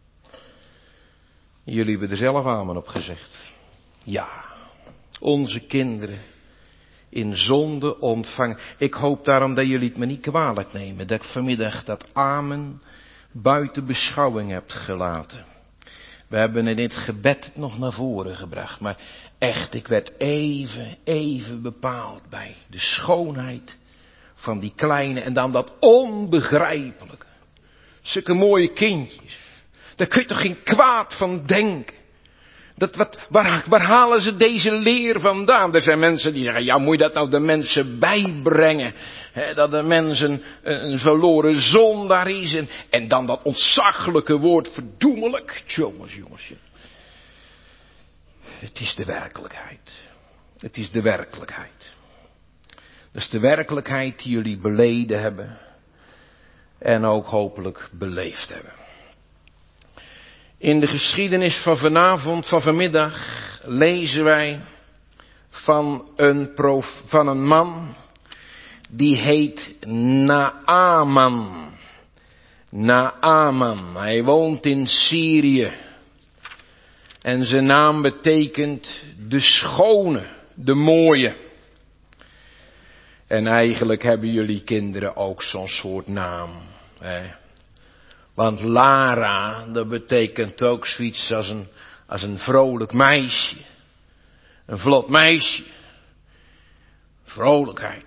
Jullie hebben er zelf amen op gezegd. Ja, onze kinderen in zonde ontvangen. Ik hoop daarom dat jullie het me niet kwalijk nemen, dat ik vanmiddag dat amen buiten beschouwing heb gelaten. We hebben in dit gebed nog naar voren gebracht, maar echt, ik werd even, even bepaald bij de schoonheid van die kleine en dan dat onbegrijpelijke. Zulke mooie kindjes, daar kun je toch geen kwaad van denken. Dat, wat, waar, waar halen ze deze leer vandaan? Er zijn mensen die zeggen, ja, moet je dat nou de mensen bijbrengen? He, dat de mens een, een verloren zondaar is. En, en dan dat ontzaglijke woord verdoemelijk. Jongens, jongens. Het is de werkelijkheid. Het is de werkelijkheid. Dat is de werkelijkheid die jullie beleden hebben. En ook hopelijk beleefd hebben. In de geschiedenis van vanavond, van vanmiddag, lezen wij van een, prof, van een man die heet Naaman. Naaman, hij woont in Syrië. En zijn naam betekent de schone, de mooie. En eigenlijk hebben jullie kinderen ook zo'n soort naam, hè. Want Lara, dat betekent ook zoiets als een, als een vrolijk meisje. Een vlot meisje. Vrolijkheid.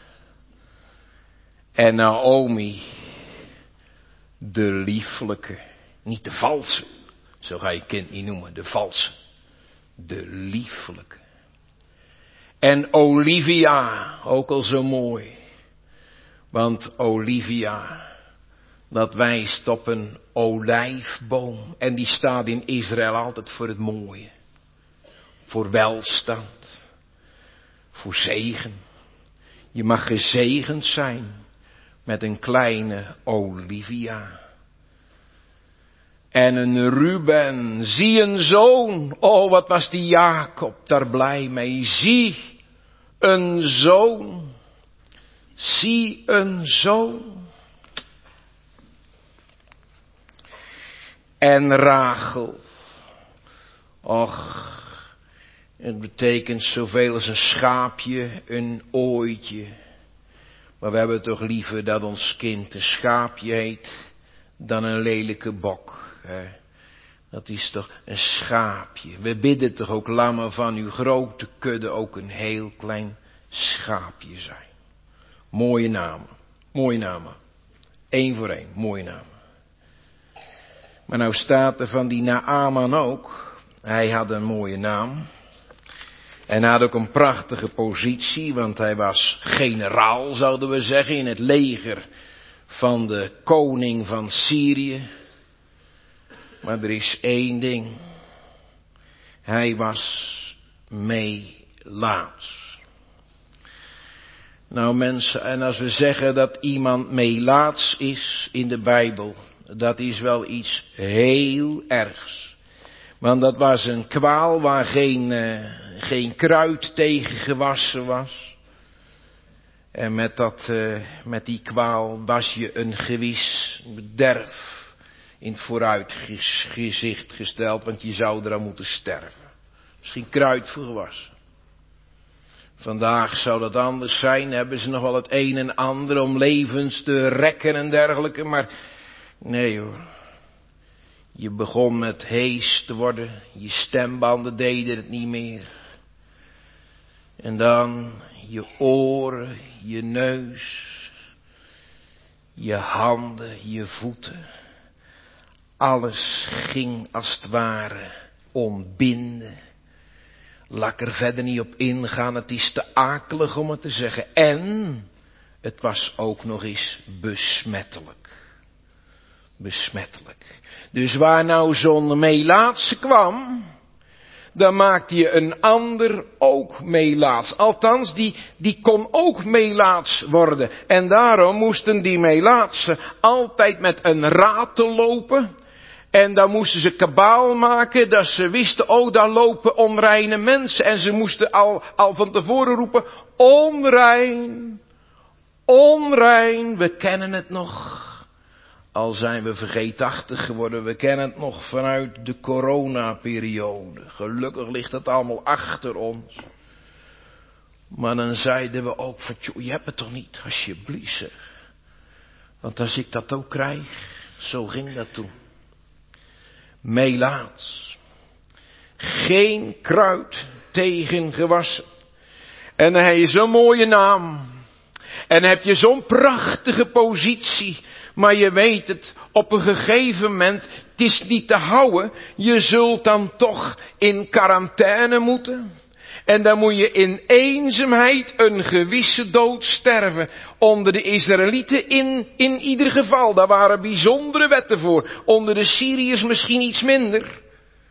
En Naomi, de lieflijke, niet de valse. Zo ga je kind niet noemen, de valse. De lieflijke. En Olivia, ook al zo mooi. Want Olivia, dat wijst op een olijfboom. En die staat in Israël altijd voor het mooie. voor welstand, voor zegen. Je mag gezegend zijn met een kleine Olivia. En een Ruben, zie een zoon. Oh, wat was die Jacob daar blij mee. Zie een zoon. Zie een zoon. En Rachel. Och, het betekent zoveel als een schaapje, een ooitje. Maar we hebben toch liever dat ons kind een schaapje heet dan een lelijke bok. Hè? Dat is toch een schaapje. We bidden toch ook, laat maar van uw grote kudde ook een heel klein schaapje zijn. Mooie namen, mooie namen. Eén voor één, mooie namen. Maar nou staat er van die Naaman ook. Hij had een mooie naam. En hij had ook een prachtige positie, want hij was generaal, zouden we zeggen, in het leger van de koning van Syrië. Maar er is één ding. Hij was meelaats. Nou mensen, en als we zeggen dat iemand meelaats is in de Bijbel, dat is wel iets heel ergs. Want dat was een kwaal waar geen, uh, geen kruid tegen gewassen was. En met, dat, uh, met die kwaal was je een gewis bederf in het vooruitgezicht gesteld, want je zou eraan moeten sterven. Misschien kruid voor gewassen. Vandaag zou dat anders zijn, hebben ze nog wel het een en ander om levens te rekken en dergelijke, maar nee hoor. Je begon met hees te worden, je stembanden deden het niet meer. En dan je oren, je neus, je handen, je voeten. Alles ging als het ware ontbinden. Laat ik er verder niet op ingaan, het is te akelig om het te zeggen. En het was ook nog eens besmettelijk. Besmettelijk. Dus waar nou zo'n meelaatse kwam, dan maakte je een ander ook meelaats. Althans, die, die kon ook meelaats worden. En daarom moesten die meelaatsen altijd met een ratel lopen. En dan moesten ze kabaal maken, dat ze wisten, oh, daar lopen onreine mensen. En ze moesten al, al van tevoren roepen, onrein, onrein, we kennen het nog. Al zijn we vergeetachtig geworden, we kennen het nog vanuit de coronaperiode. Gelukkig ligt het allemaal achter ons. Maar dan zeiden we ook van, joh, je hebt het toch niet, alsjeblieft zeg. Want als ik dat ook krijg, zo ging dat toen. Meelaats. Geen kruid tegen gewassen. En hij is zo'n mooie naam. En heb je zo'n prachtige positie. Maar je weet het, op een gegeven moment, het is niet te houden. Je zult dan toch in quarantaine moeten. En dan moet je in eenzaamheid een gewisse dood sterven. Onder de Israëlieten in, in ieder geval. Daar waren bijzondere wetten voor. Onder de Syriërs misschien iets minder.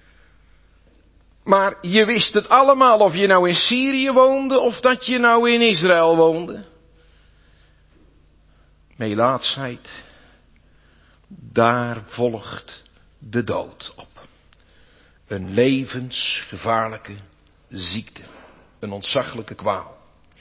Maar je wist het allemaal, of je nou in Syrië woonde of dat je nou in Israël woonde. Meelaatsheid. Daar volgt de dood op. Een levensgevaarlijke ziekte. Een ontzaglijke kwaal.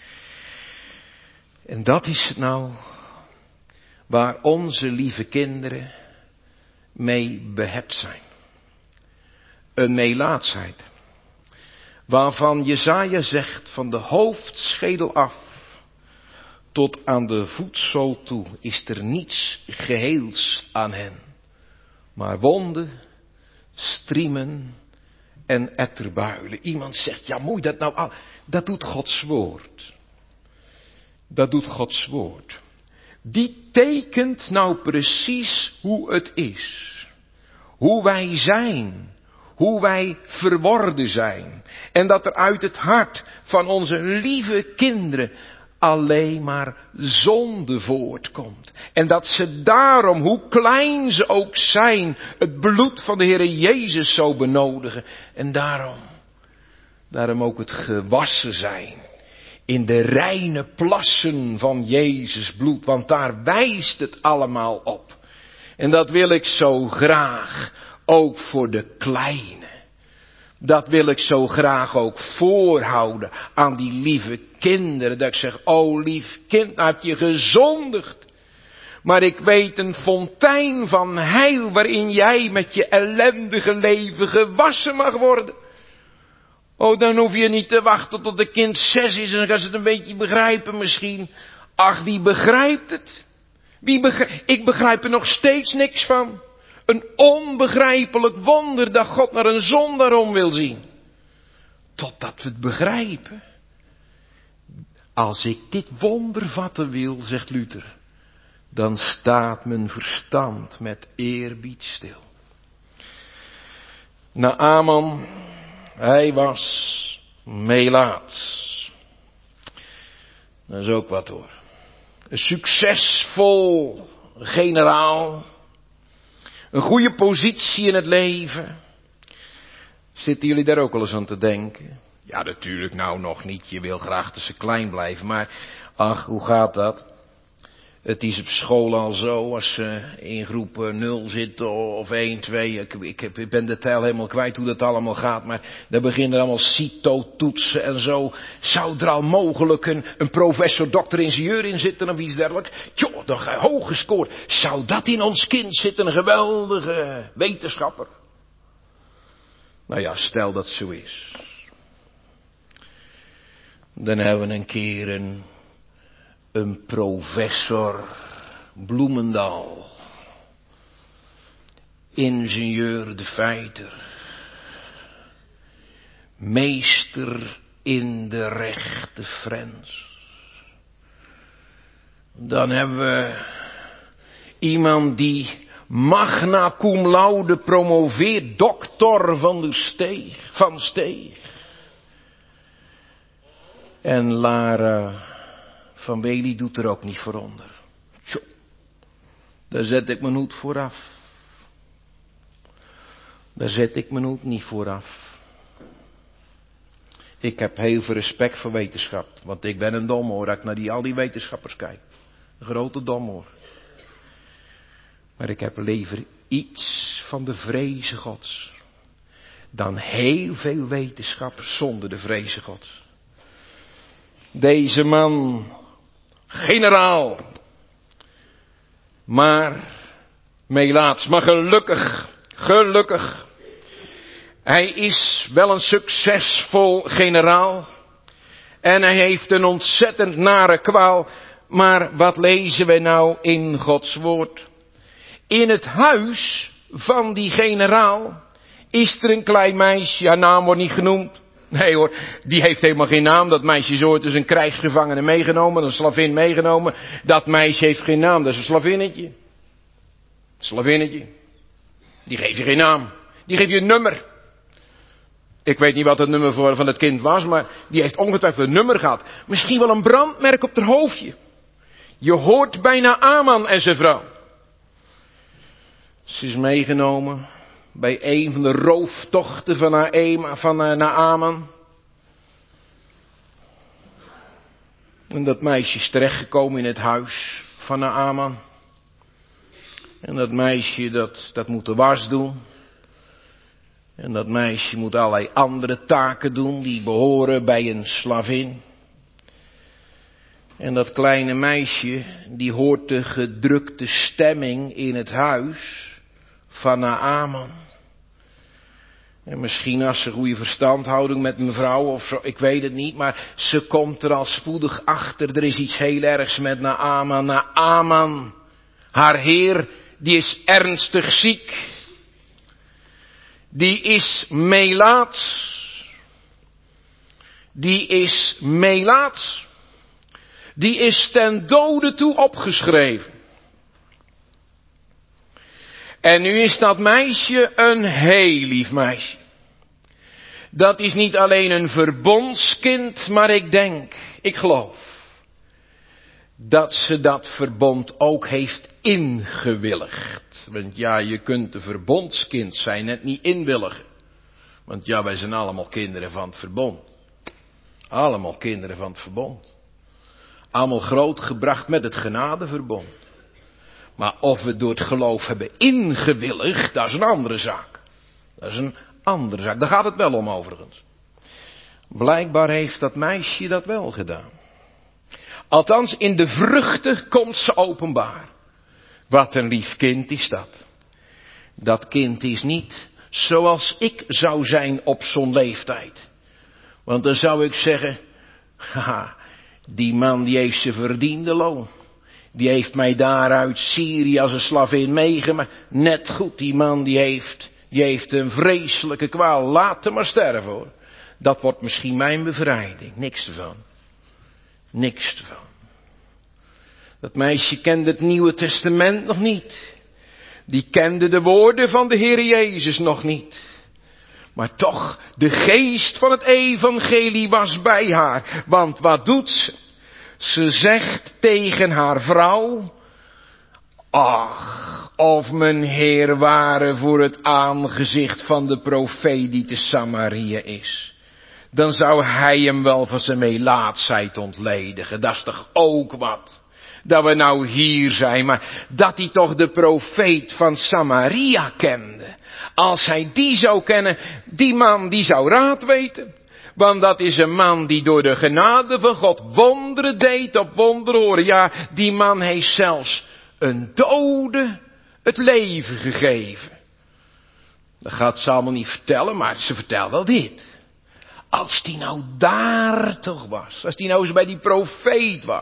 En dat is het nou waar onze lieve kinderen mee behept zijn. Een meelaatsheid. Waarvan Jesaja zegt, van de hoofdschedel af tot aan de voetzool toe is er niets geheels aan hen. Maar wonden, striemen en etterbuilen. Iemand zegt, ja moet dat nou al? Dat doet Gods woord. Dat doet Gods woord. Die tekent nou precies hoe het is. Hoe wij zijn. Hoe wij verworden zijn. En dat er uit het hart van onze lieve kinderen alleen maar zonde voortkomt. En dat ze daarom, hoe klein ze ook zijn, het bloed van de Heere Jezus zo benodigen. En daarom Daarom ook het gewassen zijn in de reine plassen van Jezus bloed, want daar wijst het allemaal op. En dat wil ik zo graag ook voor de kleine. Dat wil ik zo graag ook voorhouden aan die lieve kinderen. Dat ik zeg, oh lief kind, nou heb je gezondigd. Maar ik weet een fontein van heil waarin jij met je ellendige leven gewassen mag worden. Oh, dan hoef je niet te wachten tot de kind zes is en dan kan ze het een beetje begrijpen misschien. Ach, wie begrijpt het? Wie begrijpt? Ik begrijp er nog steeds niks van. Een onbegrijpelijk wonder dat God naar een zondaar om wil zien. Totdat we het begrijpen. Als ik dit wonder vatten wil, zegt Luther, dan staat mijn verstand met eerbied stil. Naaman, hij was melaats. Dat is ook wat hoor. Een succesvol generaal. Een goede positie in het leven. Zitten jullie daar ook wel eens aan te denken? Ja, natuurlijk nou nog niet. Je wil graag tussen klein blijven. Maar ach, hoe gaat dat? Het is op school al zo, als ze in groep nul zitten of één, twee. Ik, ik, ik ben de tel helemaal kwijt hoe dat allemaal gaat. Maar daar beginnen allemaal CITO-toetsen en zo. Zou er al mogelijk een, een professor, dokter, ingenieur in zitten of iets dergelijks? Joh, dan ga je hoog gescoord. Zou dat in ons kind zitten, een geweldige wetenschapper? Nou ja, stel dat zo is. Dan hebben we een keer een... Een professor Bloemendaal. Ingenieur de feiter. Meester in de rechte frens. Dan hebben we iemand die magna cum laude promoveert. Doctor van de Steeg. Van Steeg. En Lara van Wely doet er ook niet voor onder. Tjo, daar zet ik mijn hoed vooraf. Daar zet ik mijn hoed niet vooraf. Ik heb heel veel respect voor wetenschap. Want ik ben een domhoor, als ik naar die, al die wetenschappers kijk. Een grote domhoor. Maar ik heb liever iets van de vreze Gods. Dan heel veel wetenschappers zonder de vreze Gods. Deze man... generaal. Maar, melaats, maar gelukkig, gelukkig. Hij is wel een succesvol generaal. En hij heeft een ontzettend nare kwaal. Maar wat lezen wij nou in Gods woord? In het huis van die generaal is er een klein meisje, haar naam wordt niet genoemd. Nee hoor, die heeft helemaal geen naam. Dat meisje is ooit eens een krijgsgevangene meegenomen, een slavin meegenomen. Dat meisje heeft geen naam, dat is een slavinnetje. Een slavinnetje. Die geeft je geen naam. Die geeft je een nummer. Ik weet niet wat het nummer voor, van het kind was, maar die heeft ongetwijfeld een nummer gehad. Misschien wel een brandmerk op haar hoofdje. Je hoort bij Naaman en zijn vrouw. Ze is meegenomen bij een van de rooftochten van, Naema, van Naaman. En dat meisje is terechtgekomen in het huis van Naaman. En dat meisje dat, dat moet de was doen. En dat meisje moet allerlei andere taken doen die behoren bij een slavin. En dat kleine meisje die hoort de gedrukte stemming in het huis van Naaman. En misschien als ze goede verstandhouding met mevrouw of zo, ik weet het niet, maar ze komt er al spoedig achter. Er is iets heel ergs met Naaman. Naaman, haar heer, die is ernstig ziek. Die is melaats. Die is melaats. Die is ten dode toe opgeschreven. En nu is dat meisje een heel lief meisje. Dat is niet alleen een verbondskind, maar ik denk, ik geloof, dat ze dat verbond ook heeft ingewilligd. Want ja, je kunt een verbondskind zijn, net niet inwilligen. Want ja, wij zijn allemaal kinderen van het verbond. Allemaal kinderen van het verbond. Allemaal grootgebracht met het genadeverbond. Maar of we door het geloof hebben ingewilligd, dat is een andere zaak. Dat is een andere zaak. Daar gaat het wel om overigens. Blijkbaar heeft dat meisje dat wel gedaan. Althans, in de vruchten komt ze openbaar. Wat een lief kind is dat. Dat kind is niet zoals ik zou zijn op zo'n leeftijd. Want dan zou ik zeggen, haha, die man die heeft zijn verdiende loon. Die heeft mij daar uit Syrië als een slavin meegemaakt. Net goed, die man die heeft, die heeft een vreselijke kwaal. Laat hem maar sterven hoor. Dat wordt misschien mijn bevrijding. Niks ervan. Niks ervan. Dat meisje kende het Nieuwe Testament nog niet. Die kende de woorden van de Heer Jezus nog niet. Maar toch, de geest van het evangelie was bij haar. Want wat doet ze? Ze zegt tegen haar vrouw, ach, of mijn Heer ware voor het aangezicht van de profeet die te Samaria is. Dan zou hij hem wel van zijn melaatsheid ontledigen. Dat is toch ook wat. Dat we nou hier zijn, maar dat hij toch de profeet van Samaria kende. Als hij die zou kennen, die man die zou raad weten. Want dat is een man die door de genade van God wonderen deed op wonderen horen. Ja, die man heeft zelfs een dode het leven gegeven. Dat gaat ze allemaal niet vertellen, maar ze vertelt wel dit. Als die nou daar toch was. Als die nou eens bij die profeet was.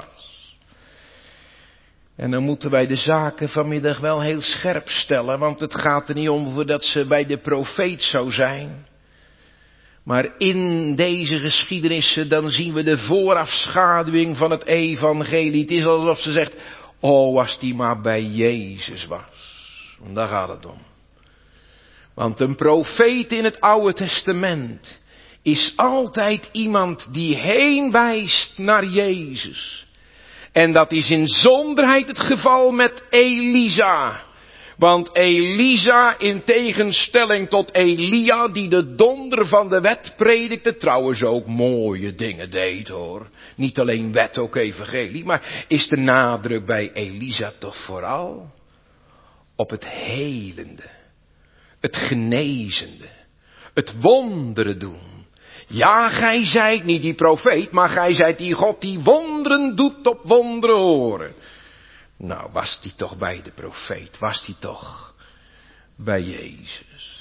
En dan moeten wij de zaken vanmiddag wel heel scherp stellen. Want het gaat er niet om dat ze bij de profeet zou zijn. Maar in deze geschiedenissen dan zien we de voorafschaduwing van het evangelie. Het is alsof ze zegt, oh als die maar bij Jezus was. Want daar gaat het om. Want een profeet in het Oude Testament is altijd iemand die heen wijst naar Jezus. En dat is in zonderheid het geval met Elisa. Want Elisa, in tegenstelling tot Elia, die de donder van de wet predikte, trouwens ook mooie dingen deed hoor. Niet alleen wet, ook evangelie, maar is de nadruk bij Elisa toch vooral op het helende, het genezende, het wonderen doen. Ja, gij zijt niet die profeet, maar gij zijt die God die wonderen doet op wonderen horen. Nou, was die toch bij de profeet, was die toch bij Jezus.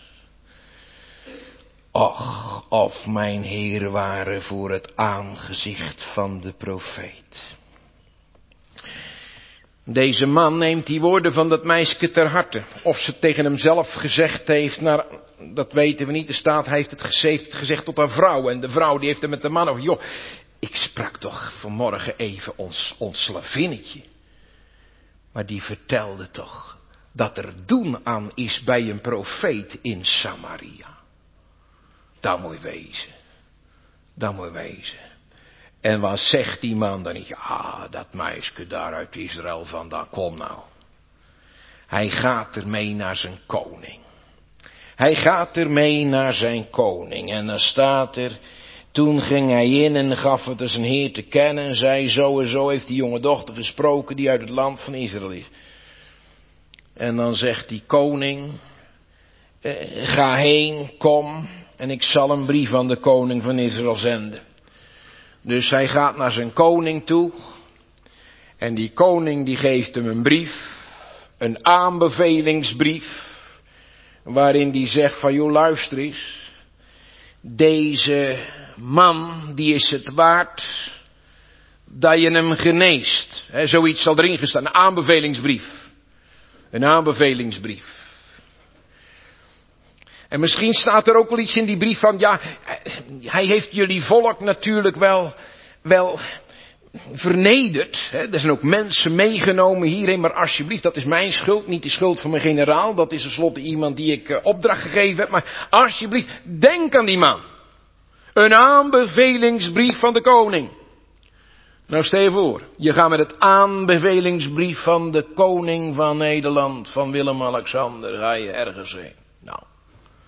Och, of mijn Heer ware voor het aangezicht van de profeet. Deze man neemt die woorden van dat meisje ter harte. Of ze het tegen hem zelf gezegd heeft, naar, dat weten we niet. Er staat, hij heeft het, gezegd, heeft het gezegd tot een vrouw. En de vrouw die heeft het met de man over, joh, ik sprak toch vanmorgen even ons, ons slavinnetje. Maar die vertelde toch dat er doen aan is bij een profeet in Samaria. Dat moet wezen. Dat moet wezen. En wat zegt die man dan niet? Ja, dat meisje daar uit Israël vandaan, kom nou. Hij gaat ermee naar zijn koning. Hij gaat ermee naar zijn koning. En dan staat er, toen ging hij in en gaf het zijn heer te kennen en zei, zo en zo heeft die jonge dochter gesproken die uit het land van Israël is. En dan zegt die koning, eh, ga heen, kom en ik zal een brief aan de koning van Israël zenden. Dus hij gaat naar zijn koning toe. En die koning die geeft hem een brief. Een aanbevelingsbrief. Waarin die zegt van, joh luister eens. Deze man die is het waard dat je hem geneest. He, zoiets zal erin gestaan. Een aanbevelingsbrief. Een aanbevelingsbrief. En misschien staat er ook wel iets in die brief van, ja, hij heeft jullie volk natuurlijk wel, wel vernederd. Hè? Er zijn ook mensen meegenomen hierheen, maar alsjeblieft, dat is mijn schuld, niet de schuld van mijn generaal. Dat is tenslotte iemand die ik uh, opdracht gegeven heb, maar alsjeblieft, denk aan die man. Een aanbevelingsbrief van de koning. Nou stel je voor, je gaat met het aanbevelingsbrief van de koning van Nederland, van Willem-Alexander, ga je ergens heen. Nou.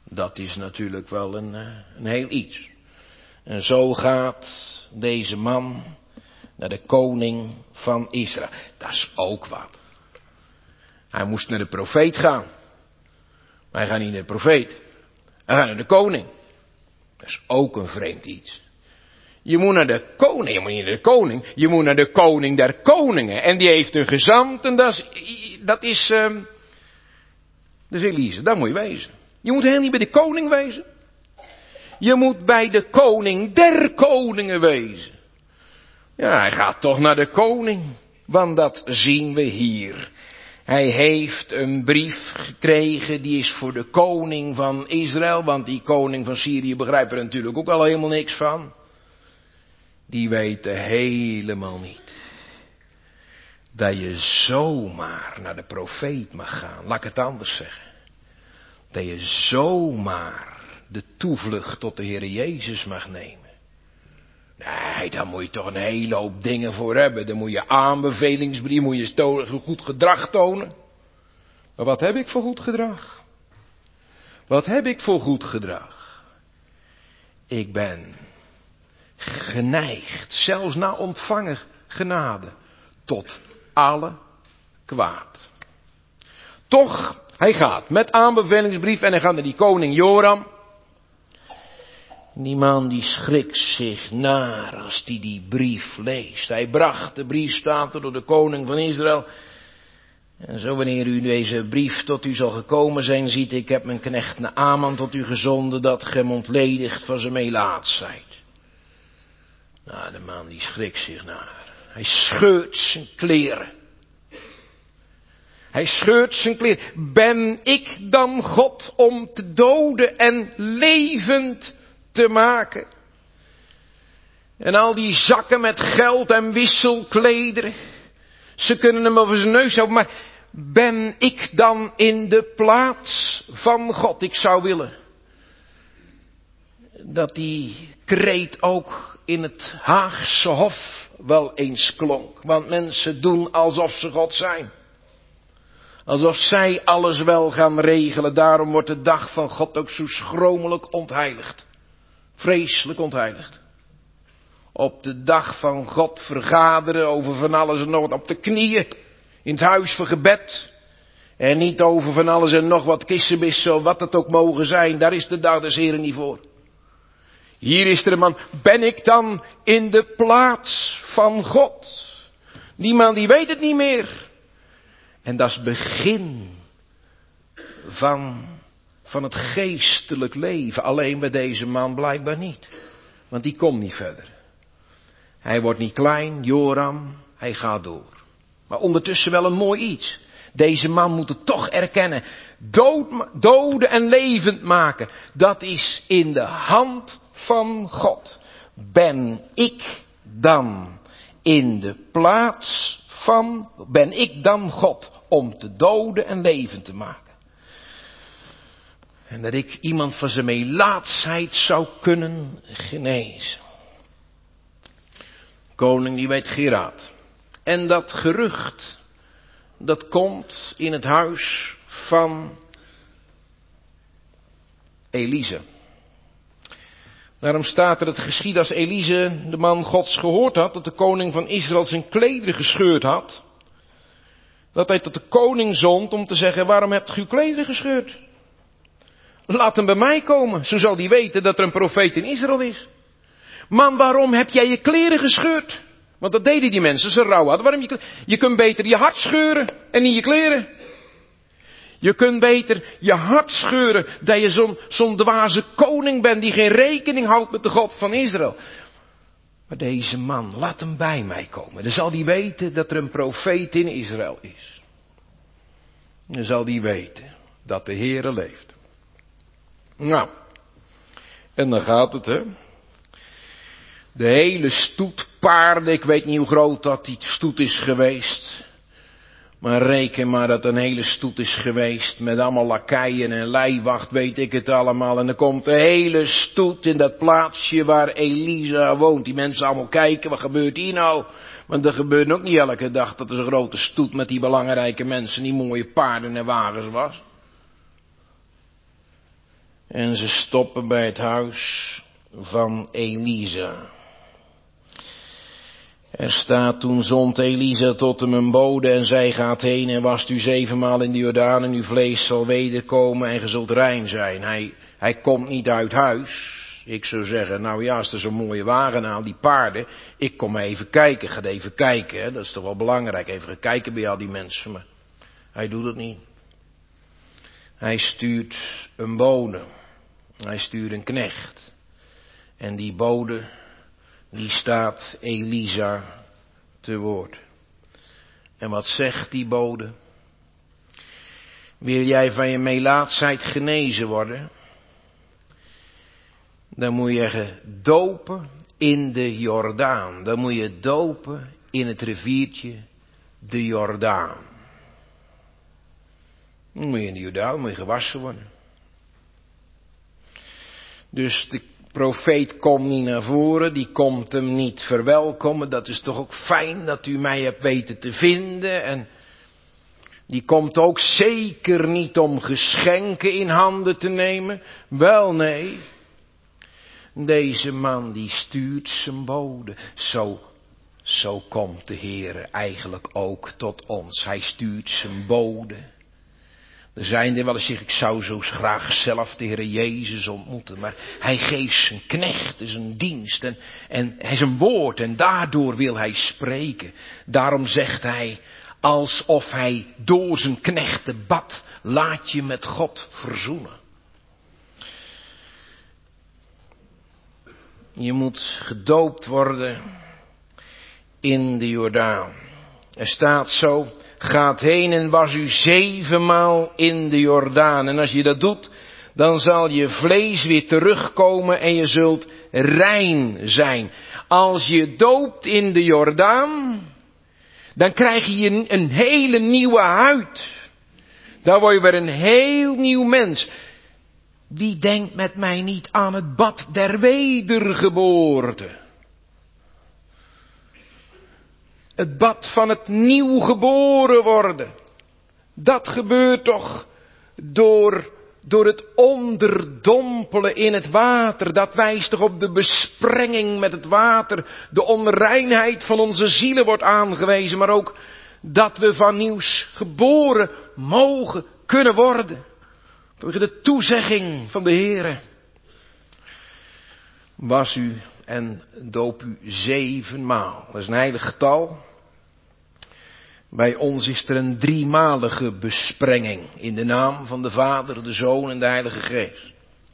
Dat is natuurlijk wel een, een heel iets. En zo gaat deze man naar de koning van Israël. Dat is ook wat. Hij moest naar de profeet gaan. Maar hij gaat niet naar de profeet. Hij gaat naar de koning. Dat is ook een vreemd iets. Je moet naar de koning, je moet niet naar de koning, je moet naar de koning der koningen. En die heeft een gezant en dat is, dat is, um, dat is Elise, daar moet je wezen. Je moet helemaal niet bij de koning wezen. Je moet bij de koning der koningen wezen. Ja, hij gaat toch naar de koning, want dat zien we hier. Hij heeft een brief gekregen, die is voor de koning van Israël, want die koning van Syrië begrijpt er natuurlijk ook al helemaal niks van. Die weten helemaal niet dat je zomaar naar de profeet mag gaan. Laat ik het anders zeggen. Dat je zomaar de toevlucht tot de Heer Jezus mag nemen. Nee, daar moet je toch een hele hoop dingen voor hebben. Dan moet je aanbevelingsbrief, moet je goed gedrag tonen. Maar wat heb ik voor goed gedrag? Wat heb ik voor goed gedrag? Ik ben geneigd, zelfs na ontvangen genade, tot alle kwaad. Toch, hij gaat met aanbevelingsbrief en hij gaat naar die koning Joram. Die man die schrikt zich naar als die die brief leest. Hij bracht de brief, staat er, door de koning van Israël. En zo wanneer u deze brief tot u zal gekomen zijn, ziet, ik heb mijn knecht Naaman tot u gezonden, dat ge hem ontledigt van zijn melaatsheid. Nou, de man die schrikt zich naar. Hij scheurt zijn kleren. Hij scheurt zijn kleren. Ben ik dan God om te doden en levend te maken? En al die zakken met geld en wisselklederen. Ze kunnen hem over zijn neus houden, maar ben ik dan in de plaats van God? Ik zou willen dat die kreet ook in het Haagse Hof wel eens klonk. Want mensen doen alsof ze God zijn. Alsof zij alles wel gaan regelen. Daarom wordt de dag van God ook zo schromelijk ontheiligd. Vreselijk ontheiligd. Op de dag van God vergaderen over van alles en nog wat op de knieën. In het huis van gebed. En niet over van alles en nog wat kissenbissen, wat het ook mogen zijn. Daar is de dag des Heren niet voor. Hier is er een man. Ben ik dan in de plaats van God? Die man die weet het niet meer. En dat is het begin van, van het geestelijk leven. Alleen bij deze man blijkbaar niet. Want die komt niet verder. Hij wordt niet klein, Joram, hij gaat door. Maar ondertussen wel een mooi iets. Deze man moet het toch erkennen. Dood, doden en levend maken. Dat is in de hand van God. Ben ik dan in de plaats van, ben ik dan God om te doden en levend te maken? En dat ik iemand van zijn melaatsheid zou kunnen genezen. Koning die weet geen raad. En dat gerucht, dat komt in het huis van Elise. Daarom staat er, het geschied als Elise, de man Gods, gehoord had, dat de koning van Israël zijn klederen gescheurd had. Dat hij tot de koning zond om te zeggen, waarom hebt u uw klederen gescheurd? Laat hem bij mij komen, zo zal hij weten dat er een profeet in Israël is. Man, waarom heb jij je kleren gescheurd? Want dat deden die mensen, ze rouw hadden. Waarom je, je kunt beter je hart scheuren en niet je kleren. Je kunt beter je hart scheuren dat je zo'n zo'n dwaze koning bent die geen rekening houdt met de God van Israël. Maar deze man, laat hem bij mij komen. Dan zal hij weten dat er een profeet in Israël is. Dan zal hij weten dat de Heere leeft. Nou, en dan gaat het, hè. De hele stoet paarden, ik weet niet hoe groot dat die stoet is geweest. Maar reken maar dat een hele stoet is geweest met allemaal lakeien en lijwacht, weet ik het allemaal. En dan komt de hele stoet in dat plaatsje waar Elisa woont. Die mensen allemaal kijken, wat gebeurt hier nou? Want er gebeurt ook niet elke dag dat er zo'n grote stoet met die belangrijke mensen, die mooie paarden en wagens was. En ze stoppen bij het huis van Elisa. Er staat, toen zond Elisa tot hem een bode en zij gaat heen en wast u zevenmaal in de Jordaan en uw vlees zal wederkomen en ge zult rein zijn. Hij, hij komt niet uit huis. Ik zou zeggen, nou ja, als er zo'n mooie wagen aan, die paarden, ik kom even kijken, ga even kijken, hè? Dat is toch wel belangrijk, even gaan kijken bij al die mensen, maar hij doet het niet. Hij stuurt een bode, hij stuurt een knecht en die bode, die staat Elisa te woord. En wat zegt die bode? Wil jij van je melaatsheid genezen worden? Dan moet je dopen in de Jordaan. Dan moet je dopen in het riviertje de Jordaan. Dan moet je in de Jordaan, moet je gewassen worden. Dus de profeet komt niet naar voren, die komt hem niet verwelkomen. Dat is toch ook fijn dat u mij hebt weten te vinden. En die komt ook zeker niet om geschenken in handen te nemen. Wel nee, deze man die stuurt zijn bode. Zo, zo komt de Heer eigenlijk ook tot ons. Hij stuurt zijn bode. Er zijn er wel eens, zeg ik zou zo graag zelf de Heer Jezus ontmoeten. Maar hij geeft zijn knecht, zijn dienst en, en hij zijn woord en daardoor wil hij spreken. Daarom zegt hij, alsof hij door zijn knechten bad, laat je met God verzoenen. Je moet gedoopt worden in de Jordaan. Er staat zo, gaat heen en was u zevenmaal in de Jordaan. En als je dat doet, dan zal je vlees weer terugkomen en je zult rein zijn. Als je doopt in de Jordaan, dan krijg je een hele nieuwe huid. Dan word je weer een heel nieuw mens. Wie denkt met mij niet aan het bad der wedergeboorte? Het bad van het nieuw geboren worden. Dat gebeurt toch door, door het onderdompelen in het water. Dat wijst toch op de besprenging met het water. De onreinheid van onze zielen wordt aangewezen. Maar ook dat we van nieuws geboren mogen kunnen worden. Door de toezegging van de Heere. Was u en doop u zevenmaal. Dat is een heilig getal. Bij ons is er een driemalige besprenging. In de naam van de Vader, de Zoon en de Heilige Geest.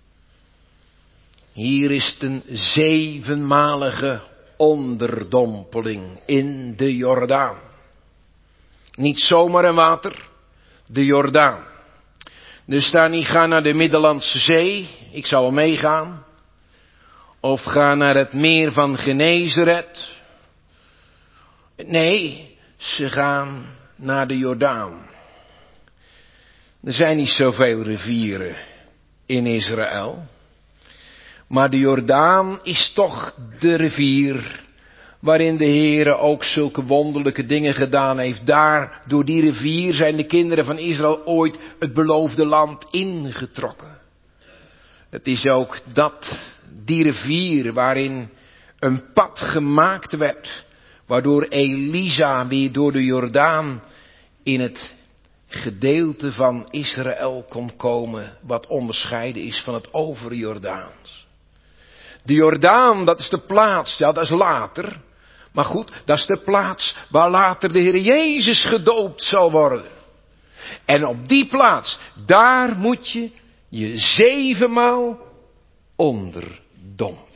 Hier is het een zevenmalige onderdompeling in de Jordaan. Niet zomaar een water, de Jordaan. Dus daar niet gaan naar de Middellandse Zee, ik zal wel meegaan. Of ga naar het meer van Genezeret. Nee, ze gaan naar de Jordaan. Er zijn niet zoveel rivieren in Israël. Maar de Jordaan is toch de rivier waarin de Heere ook zulke wonderlijke dingen gedaan heeft. Daar, door die rivier zijn de kinderen van Israël ooit het beloofde land ingetrokken. Het is ook dat, die rivier waarin een pad gemaakt werd, waardoor Elisa weer door de Jordaan in het gedeelte van Israël kon komen, wat onderscheiden is van het overjordaans. De Jordaan, dat is de plaats, ja dat is later, maar goed, dat is de plaats waar later de Heer Jezus gedoopt zal worden. En op die plaats, daar moet je je zevenmaal onderdompelen.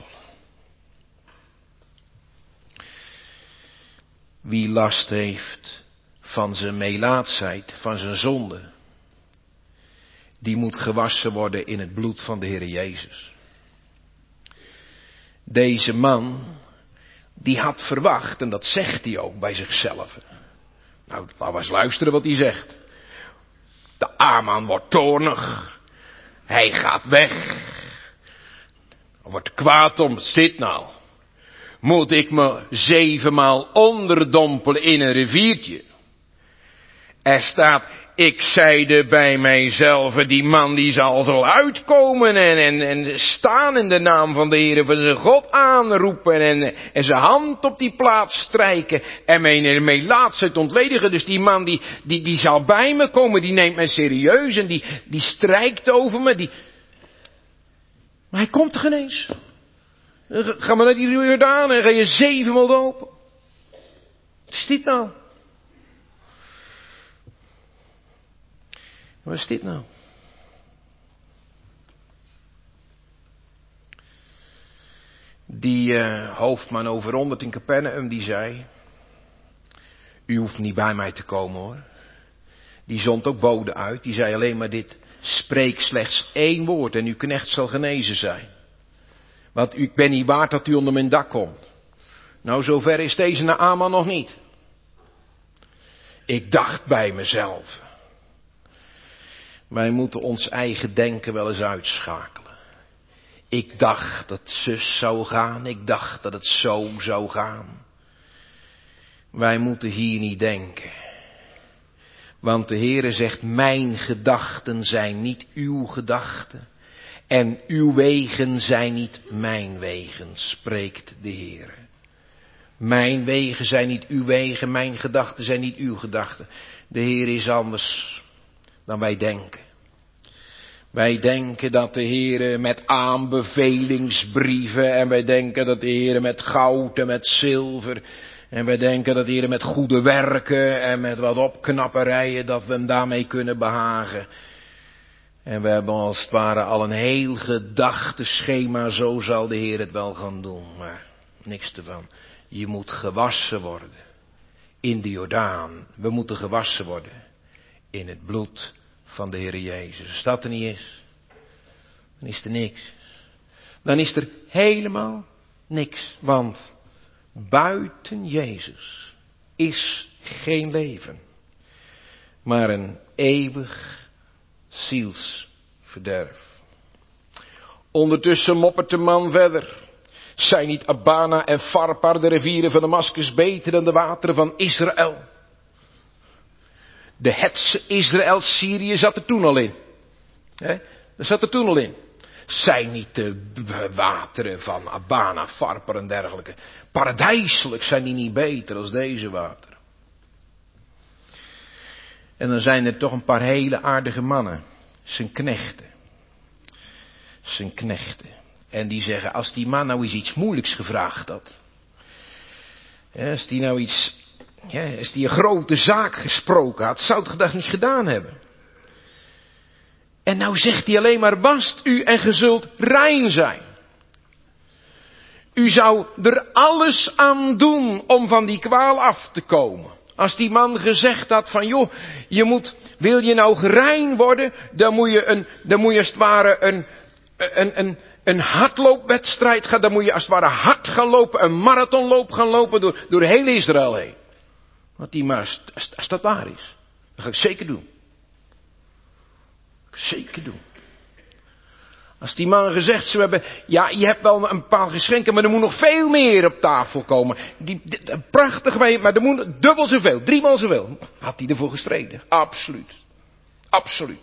Wie last heeft van zijn melaatsheid, van zijn zonde, die moet gewassen worden in het bloed van de Heer Jezus. Deze man, die had verwacht, en dat zegt hij ook bij zichzelf. Nou, laten we eens luisteren wat hij zegt. De Aman wordt toornig. Hij gaat weg. Hij wordt kwaad om, wat zit nou? Moet ik me zevenmaal onderdompelen in een riviertje? Er staat, ik zeide bij mijzelf, die man die zal zal uitkomen en, en, en staan in de naam van de Heer, van zijn God aanroepen en, en zijn hand op die plaats strijken en mij, mij laatst ontledigen. Dus die man die, die, die zal bij me komen, die neemt mij serieus en die, die strijkt over me. Die... Maar hij komt er geen eens. Ga maar naar die Jordaan en ga je zevenmaal dopen. Wat is dit nou? Wat is dit nou? Die uh, hoofdman over honderd in Capernaum, die zei, u hoeft niet bij mij te komen hoor. Die zond ook bode uit, die zei alleen maar dit, spreek slechts één woord en uw knecht zal genezen zijn. Want ik ben niet waard dat u onder mijn dak komt. Nou, zover is deze Naaman nog niet. Ik dacht bij mezelf. Wij moeten ons eigen denken wel eens uitschakelen. Ik dacht dat het zus zou gaan. Ik dacht dat het zo zou gaan. Wij moeten hier niet denken. Want de Heere zegt, mijn gedachten zijn niet uw gedachten. En uw wegen zijn niet mijn wegen, spreekt de Heere. Mijn wegen zijn niet uw wegen, mijn gedachten zijn niet uw gedachten. De Heer is anders dan wij denken. Wij denken dat de Heer met aanbevelingsbrieven en wij denken dat de Heer met goud en met zilver en wij denken dat de Heer met goede werken en met wat opknapperijen dat we hem daarmee kunnen behagen. En we hebben als het ware al een heel gedachteschema, zo zal de Heer het wel gaan doen, maar niks ervan. Je moet gewassen worden in de Jordaan. We moeten gewassen worden in het bloed van de Heer Jezus. Als dat er niet is, dan is er niks. Dan is er helemaal niks. Want buiten Jezus is geen leven, maar een eeuwig zielsverderf. Ondertussen moppert de man verder. Zijn niet Abana en Farpar, de rivieren van Damascus, beter dan de wateren van Israël? De hetze Israël, Syrië zat er toen al in. He? Dat zat er toen al in. Zijn niet de wateren van Abana, Farpar en dergelijke paradijselijk, zijn die niet beter als deze wateren? En dan zijn er toch een paar hele aardige mannen, zijn knechten. Zijn knechten. En die zeggen, als die man nou eens iets moeilijks gevraagd had. Als die nou iets, ja, als die een grote zaak gesproken had, zou het dat niet gedaan hebben. En nou zegt hij alleen maar, wast u en ge zult rein zijn. U zou er alles aan doen om van die kwaal af te komen. Als die man gezegd had van, joh, je moet, wil je nou rein worden, dan moet je een, dan moet je als het ware een, een, een, een hardloopwedstrijd gaan, dan moet je als het ware hard gaan lopen, een marathonloop gaan lopen door, door heel Israël heen. Want die maar, als, als, als dat waar is, dat ga ik zeker doen. Zeker doen. Als die man gezegd zou hebben, ja, je hebt wel een paar geschenken, maar er moet nog veel meer op tafel komen. Die, die, prachtig, maar er moet dubbel zoveel, driemaal zoveel. Had hij ervoor gestreden. Absoluut. Absoluut.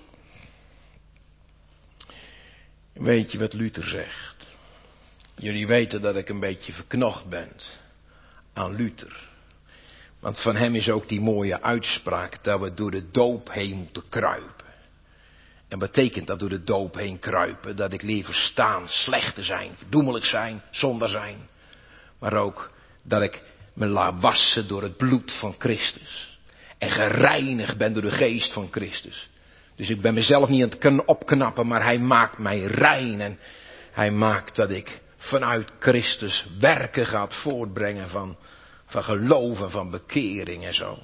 Weet je wat Luther zegt? Jullie weten dat ik een beetje verknocht ben aan Luther. Want van hem is ook die mooie uitspraak dat we door de doop heen moeten kruipen. En betekent dat door de doop heen kruipen, dat ik leer verstaan slecht te zijn, verdoemelijk zijn, zondaar zijn. Maar ook dat ik me laat wassen door het bloed van Christus. En gereinigd ben door de geest van Christus. Dus ik ben mezelf niet aan het kunnen opknappen, maar hij maakt mij rein. En hij maakt dat ik vanuit Christus werken gaat voortbrengen van, van geloof en van bekering en zo.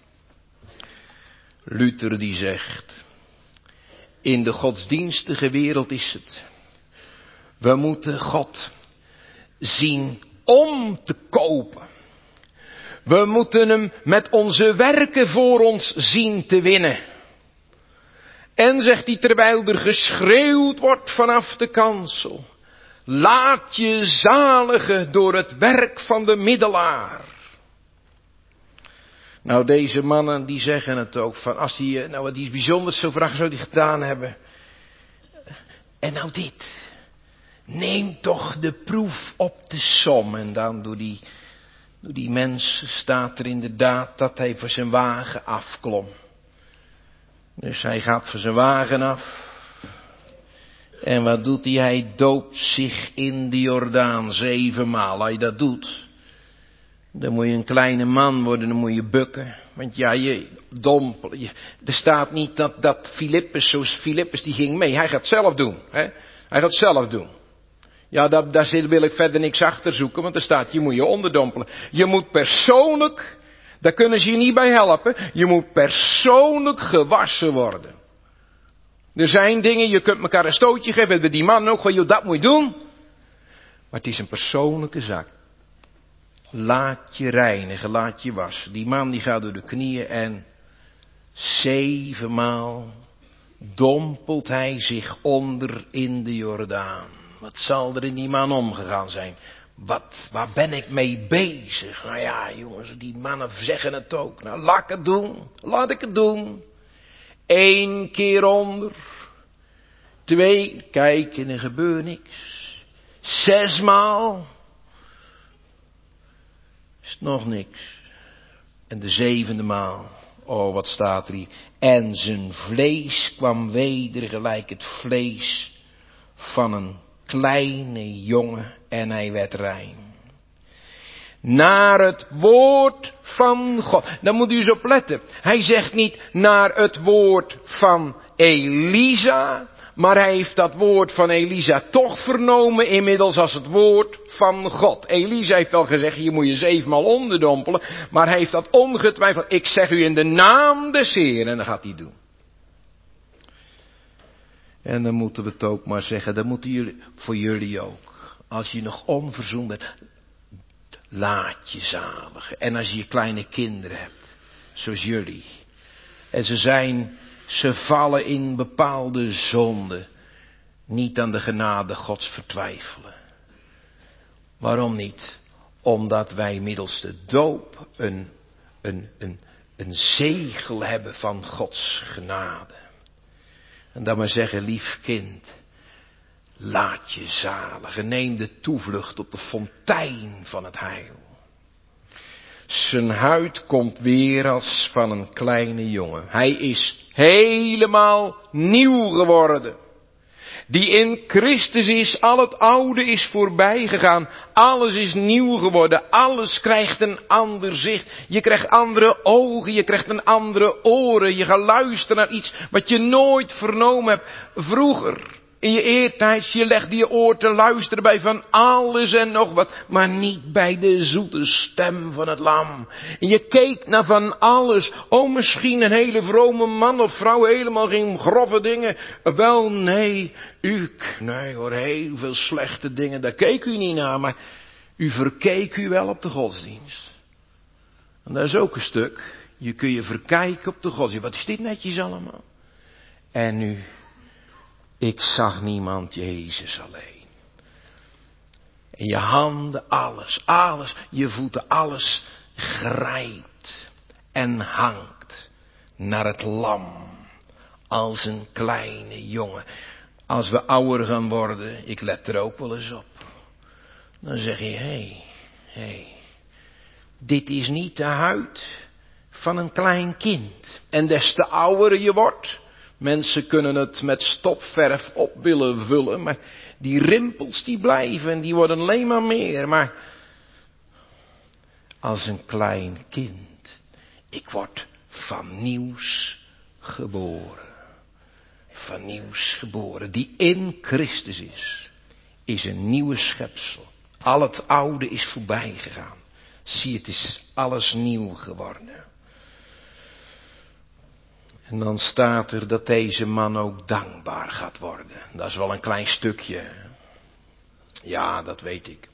Luther die zegt, in de godsdienstige wereld is het, we moeten God zien om te kopen. We moeten hem met onze werken voor ons zien te winnen. En zegt hij, terwijl er geschreeuwd wordt vanaf de kansel, laat je zaligen door het werk van de middelaar. Nou, deze mannen die zeggen het ook, van als die nou wat iets bijzonders zou vragen, zou die gedaan hebben. En nou dit, neem toch de proef op de som. En dan door die, door die mensen staat er inderdaad dat hij voor zijn wagen afklom. Dus hij gaat voor zijn wagen af. En wat doet hij? Hij doopt zich in de Jordaan zevenmaal. Als je dat doet, dan moet je een kleine man worden, dan moet je bukken. Want ja, je dompel. Je, er staat niet dat, dat Filippus, zoals Filippus, die ging mee. Hij gaat het zelf doen. Hè? Hij gaat het zelf doen. Ja, daar, daar wil ik verder niks achter zoeken, want er staat, je moet je onderdompelen. Je moet persoonlijk, daar kunnen ze je niet bij helpen, je moet persoonlijk gewassen worden. Er zijn dingen, je kunt elkaar een stootje geven, bij die man ook, joh, dat moet je doen. Maar het is een persoonlijke zaak. Laat je reinigen, laat je wassen. Die man die gaat door de knieën en zevenmaal dompelt hij zich onder in de Jordaan. Wat zal er in die man omgegaan zijn? Wat, waar ben ik mee bezig? Nou ja, jongens, die mannen zeggen het ook. Nou, laat ik het doen. Laat ik het doen. Eén keer onder. Twee, kijk, en er gebeurt niks. Zesmaal. Is het nog niks. En de zevende maal. Oh, wat staat er hier. En zijn vlees kwam weder gelijk het vlees van een kleine jongen en hij werd rein. Naar het woord van God. Dan moet u eens op letten. Hij zegt niet naar het woord van Elisa, maar hij heeft dat woord van Elisa toch vernomen inmiddels als het woord van God. Elisa heeft wel gezegd, je moet je zevenmaal onderdompelen, maar hij heeft dat ongetwijfeld. Ik zeg u in de naam des Heeren, en dan gaat hij doen. En dan moeten we het ook maar zeggen, dat moeten jullie, voor jullie ook. Als je nog onverzoend bent, laat je zaligen. En als je kleine kinderen hebt, zoals jullie. En ze zijn, ze vallen in bepaalde zonden. Niet aan de genade Gods vertwijfelen. Waarom niet? Omdat wij middels de doop een, een, een, een zegel hebben van Gods genade. En dan maar zeggen, lief kind, laat je zaligen. Neem de toevlucht op de fontein van het heil. Zijn huid komt weer als van een kleine jongen. Hij is helemaal nieuw geworden. Die in Christus is, al het oude is voorbij gegaan. Alles is nieuw geworden. Alles krijgt een ander zicht. Je krijgt andere ogen, je krijgt een andere oren. Je gaat luisteren naar iets wat je nooit vernomen hebt. Vroeger, in je eertijd, je legde je oor te luisteren bij van alles en nog wat. Maar niet bij de zoete stem van het lam. En je keek naar van alles. Oh, misschien een hele vrome man of vrouw, helemaal geen grove dingen. Wel, nee, u, nee hoor, heel veel slechte dingen. Daar keek u niet naar, maar u verkeek u wel op de godsdienst. En dat is ook een stuk. Je kun je verkijken op de godsdienst. Wat is dit netjes allemaal? En nu... Ik zag niemand, Jezus alleen. En je handen, alles, alles, je voeten, alles grijpt en hangt naar het lam. Als een kleine jongen. Als we ouder gaan worden, ik let er ook wel eens op. Dan zeg je, hé, hey, hé, hey, dit is niet de huid van een klein kind. En des te ouder je wordt... Mensen kunnen het met stopverf op willen vullen, maar die rimpels die blijven en die worden alleen maar meer. Maar als een klein kind, ik word van nieuws geboren. Van nieuws geboren, die in Christus is, is een nieuwe schepsel. Al het oude is voorbij gegaan. Zie, het is alles nieuw geworden. En dan staat er dat deze man ook dankbaar gaat worden. Dat is wel een klein stukje. Ja, dat weet ik.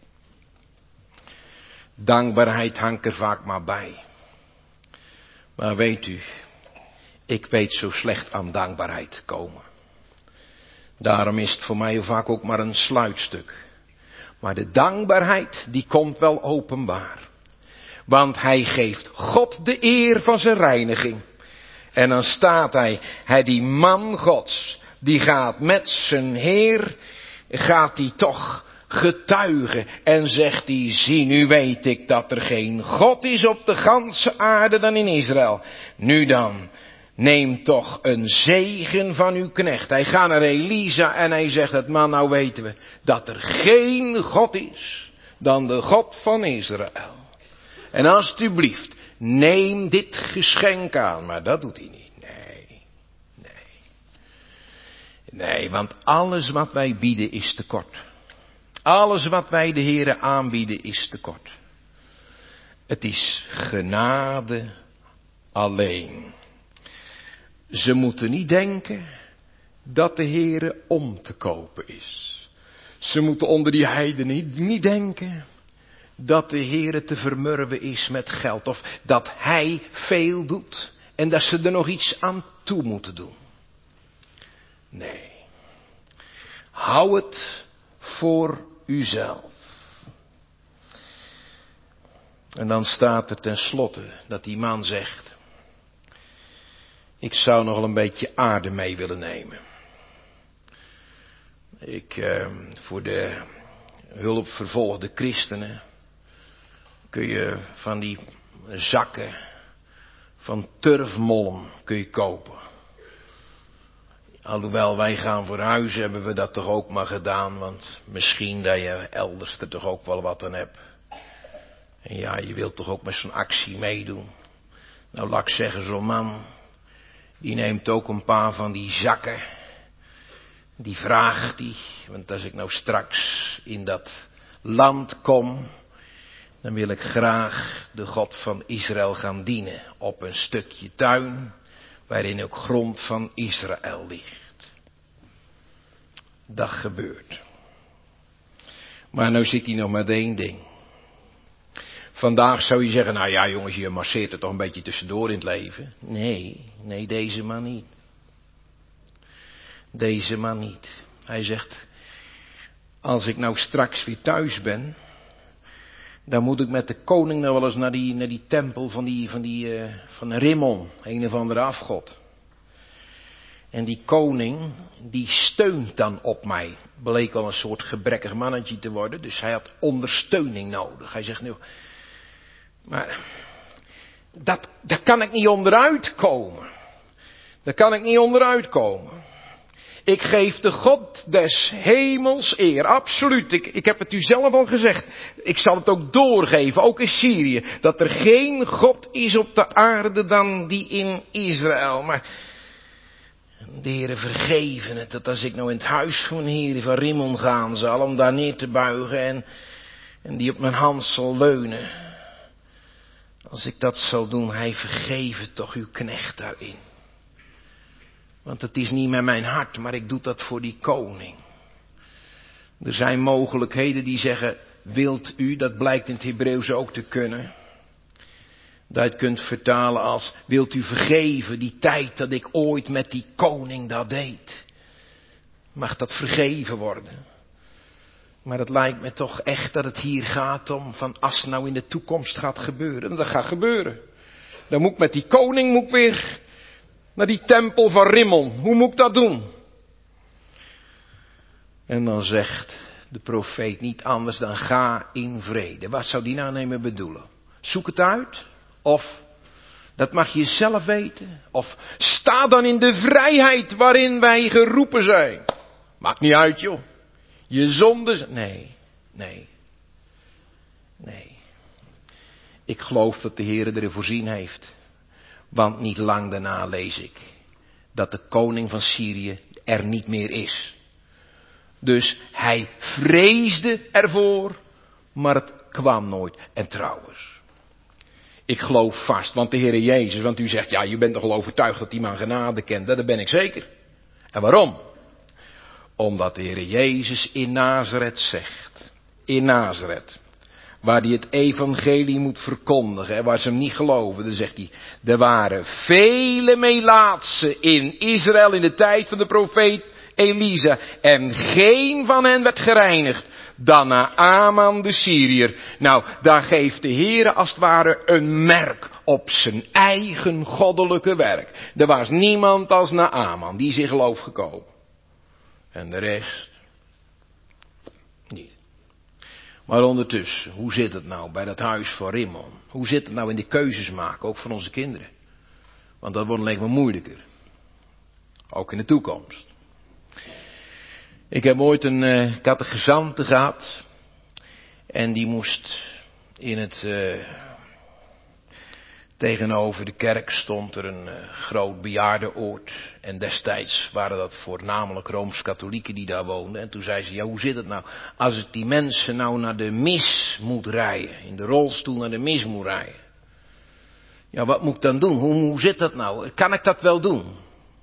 Dankbaarheid hangt er vaak maar bij. Maar weet u, ik weet zo slecht aan dankbaarheid te komen. Daarom is het voor mij vaak ook maar een sluitstuk. Maar de dankbaarheid, die komt wel openbaar. Want hij geeft God de eer van zijn reiniging. En dan staat hij, hij die man Gods, die gaat met zijn Heer, gaat hij toch getuigen. En zegt hij, zie nu weet ik dat er geen God is op de ganse aarde dan in Israël. Nu dan, neem toch een zegen van uw knecht. Hij gaat naar Elisa en hij zegt, het man, nou weten we dat er geen God is dan de God van Israël. En alstublieft, neem dit geschenk aan. Maar dat doet hij niet. Nee, nee. Nee, want alles wat wij bieden is tekort. Alles wat wij de Heere aanbieden is tekort. Het is genade alleen. Ze moeten niet denken dat de Heere om te kopen is. Ze moeten onder die heidenen niet, niet denken dat de Heere te vermurwen is met geld. Of dat Hij veel doet en dat ze er nog iets aan toe moeten doen. Nee. Hou het voor uzelf. En dan staat er tenslotte dat die man zegt, ik zou nog wel een beetje aarde mee willen nemen. Ik, eh, voor de hulpvervolgde christenen kun je van die zakken van turfmolm kun je kopen. Alhoewel wij gaan verhuizen, hebben we dat toch ook maar gedaan, want misschien dat je elders er toch ook wel wat aan hebt. En ja, je wilt toch ook met zo'n actie meedoen. Nou, laat ik zeggen, zo'n man, die neemt ook een paar van die zakken. Die vraagt die, want als ik nou straks in dat land kom, dan wil ik graag de God van Israël gaan dienen op een stukje tuin, waarin ook grond van Israël ligt. Dat gebeurt. Maar nou zit hij nog met één ding. Vandaag zou je zeggen, nou ja jongens, je masseert er toch een beetje tussendoor in het leven. Nee, nee deze man niet. Deze man niet. Hij zegt, als ik nou straks weer thuis ben, dan moet ik met de koning nou wel eens naar die, naar die tempel van die, van die, uh, van Rimmon, een of andere afgod. En die koning, die steunt dan op mij. Bleek al een soort gebrekkig mannetje te worden, dus hij had ondersteuning nodig. Hij zegt nu, maar dat, daar kan ik niet onderuit komen. Daar kan ik niet onderuit komen. Ik geef de God des hemels eer, absoluut. Ik, ik heb het u zelf al gezegd. Ik zal het ook doorgeven, ook in Syrië. Dat er geen God is op de aarde dan die in Israël. Maar de Heere vergeven het, dat als ik nou in het huis van Heer van Rimmon gaan zal, om daar neer te buigen en, en die op mijn hand zal leunen. Als ik dat zal doen, hij vergeven toch uw knecht daarin. Want het is niet met mijn hart, maar ik doe dat voor die koning. Er zijn mogelijkheden die zeggen, wilt u, dat blijkt in het Hebreeuws ook te kunnen. Dat je het kunt vertalen als, wilt u vergeven die tijd dat ik ooit met die koning dat deed. Mag dat vergeven worden. Maar het lijkt me toch echt dat het hier gaat om, van als het nou in de toekomst gaat gebeuren. En dat gaat gebeuren. Dan moet ik met die koning moet ik weer naar die tempel van Rimmon. Hoe moet ik dat doen? En dan zegt de profeet niet anders dan ga in vrede. Wat zou die nou nemen bedoelen? Zoek het uit. Of, dat mag je zelf weten. Of, sta dan in de vrijheid waarin wij geroepen zijn. Maakt niet uit joh. Je zonde. Nee, nee, nee. Ik geloof dat de Heer erin voorzien heeft. Want niet lang daarna lees ik dat de koning van Syrië er niet meer is. Dus hij vreesde ervoor, maar het kwam nooit. En trouwens, ik geloof vast, want de Heer Jezus, want u zegt, ja, je bent toch al overtuigd dat die man genade kent. Dat ben ik zeker. En waarom? Omdat de Heer Jezus in Nazareth zegt, in Nazareth, waar hij het evangelie moet verkondigen, en waar ze hem niet geloven, dan zegt hij, er waren vele melaatsen in Israël in de tijd van de profeet Elisa, en geen van hen werd gereinigd, dan Naaman de Syriër. Nou, daar geeft de Heer als het ware een merk op zijn eigen goddelijke werk. Er was niemand als Naaman die zich geloof gekomen. En de rest niet. Maar ondertussen, hoe zit het nou bij dat huis van Rimmon? Hoe zit het nou in de keuzes maken, ook van onze kinderen? Want dat wordt alleen maar moeilijker. Ook in de toekomst. Ik heb ooit een uh, catechizante gehad. En die moest in het... Uh, tegenover de kerk stond er een uh, groot bejaardenoord. En destijds waren dat voornamelijk Rooms-Katholieken die daar woonden. En toen zei ze, ja, hoe zit het nou? Als ik die mensen nou naar de mis moet rijden. In de rolstoel naar de mis moet rijden. Ja, wat moet ik dan doen? Hoe, hoe zit dat nou? Kan ik dat wel doen?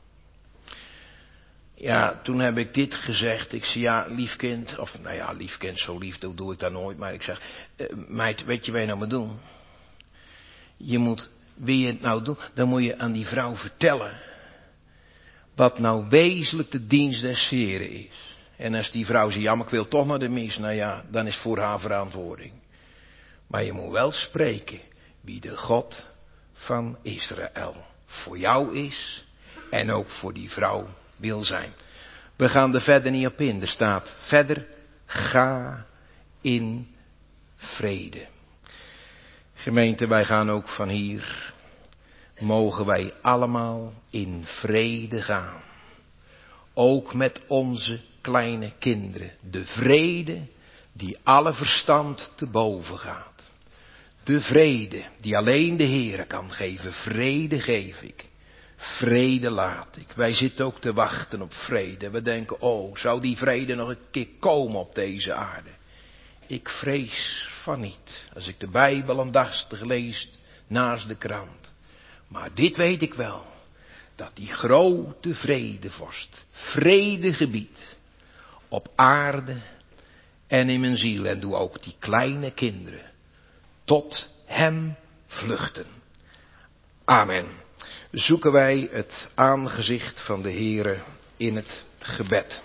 Ja, toen heb ik dit gezegd. Ik zei, ja, lief kind. Of, nou ja, lief kind, zo lief, dat doe ik dan nooit. Maar ik zeg, uh, meid, weet je wat je nou moet doen? Je moet, wil je het nou doen? Dan moet je aan die vrouw vertellen. Wat nou wezenlijk de dienst des Heren is. En als die vrouw zegt, ja, maar ik wil toch naar de mis. Nou ja, dan is het voor haar verantwoording. Maar je moet wel spreken. Wie de God van Israël voor jou is. En ook voor die vrouw wil zijn. We gaan er verder niet op in. Er staat verder, ga in vrede. Gemeente, wij gaan ook van hier. Mogen wij allemaal in vrede gaan. Ook met onze kleine kinderen. De vrede die alle verstand te boven gaat. De vrede die alleen de Heere kan geven. Vrede geef ik. Vrede laat ik. Wij zitten ook te wachten op vrede. We denken, oh, zou die vrede nog een keer komen op deze aarde? Ik vrees van niet. Als ik de Bijbel aandachtig lees naast de krant. Maar dit weet ik wel. Dat die grote vredevorst, vredegebied op aarde en in mijn ziel. En doe ook die kleine kinderen tot hem vluchten. Amen. Zoeken wij het aangezicht van de Heere in het gebed.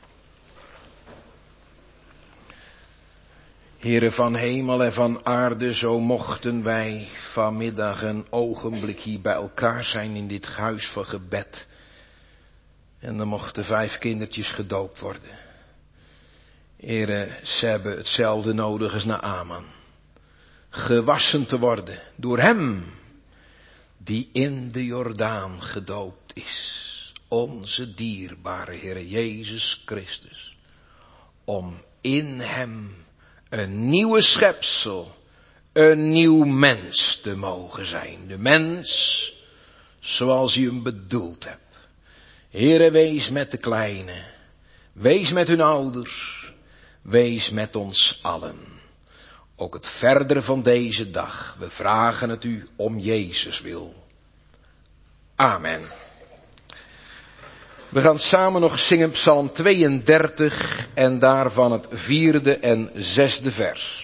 Heere van hemel en van aarde, zo mochten wij vanmiddag een ogenblik hier bij elkaar zijn in dit huis van gebed. En dan mochten vijf kindertjes gedoopt worden. Heere, ze hebben hetzelfde nodig als Naaman. Gewassen te worden door hem die in de Jordaan gedoopt is. Onze dierbare Heere Jezus Christus. Om in hem een nieuwe schepsel, een nieuw mens te mogen zijn. De mens zoals u hem bedoeld hebt. Heere, wees met de kleine. Wees met hun ouders. Wees met ons allen. Ook het verdere van deze dag. We vragen het u om Jezus wil. Amen. We gaan samen nog zingen Psalm tweeëndertig en daarvan het vierde en zesde vers.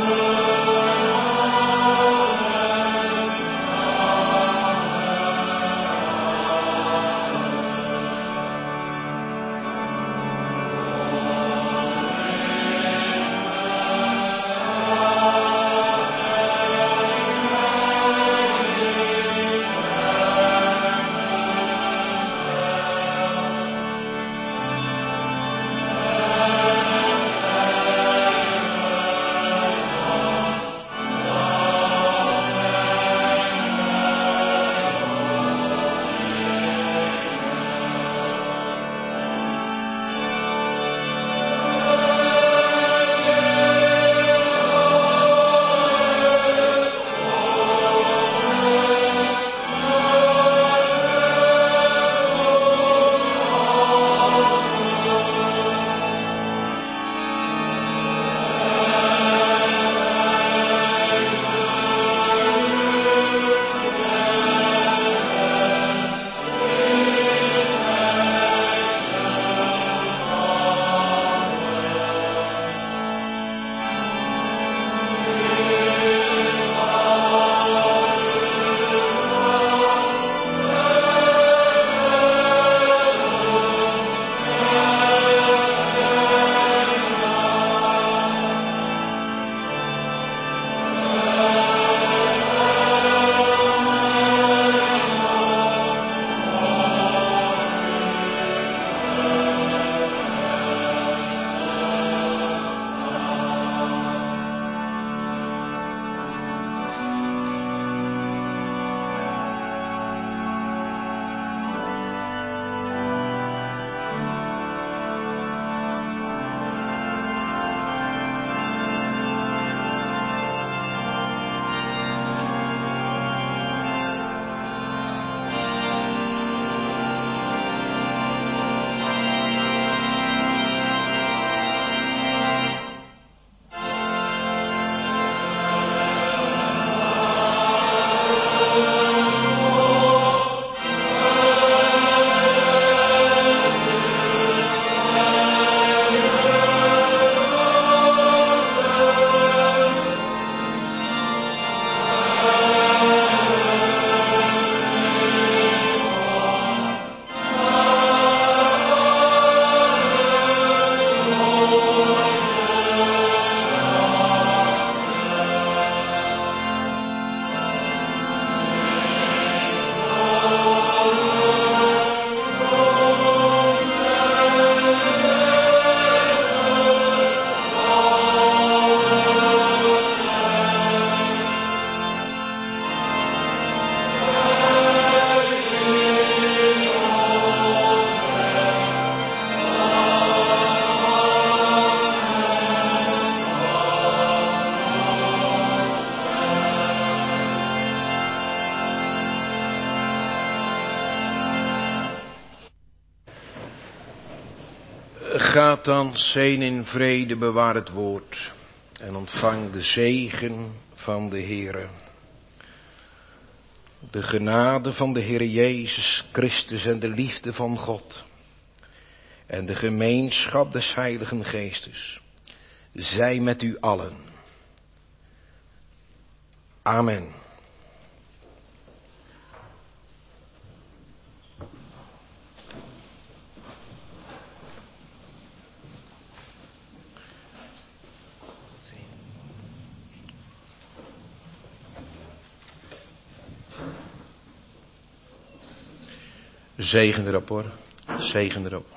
Gaat dan, zijn in vrede, bewaar het woord en ontvang de zegen van de Heere. De genade van de Heere Jezus Christus en de liefde van God en de gemeenschap des Heiligen Geestes zij met u allen. Amen. Zegen erop hoor, zegen erop.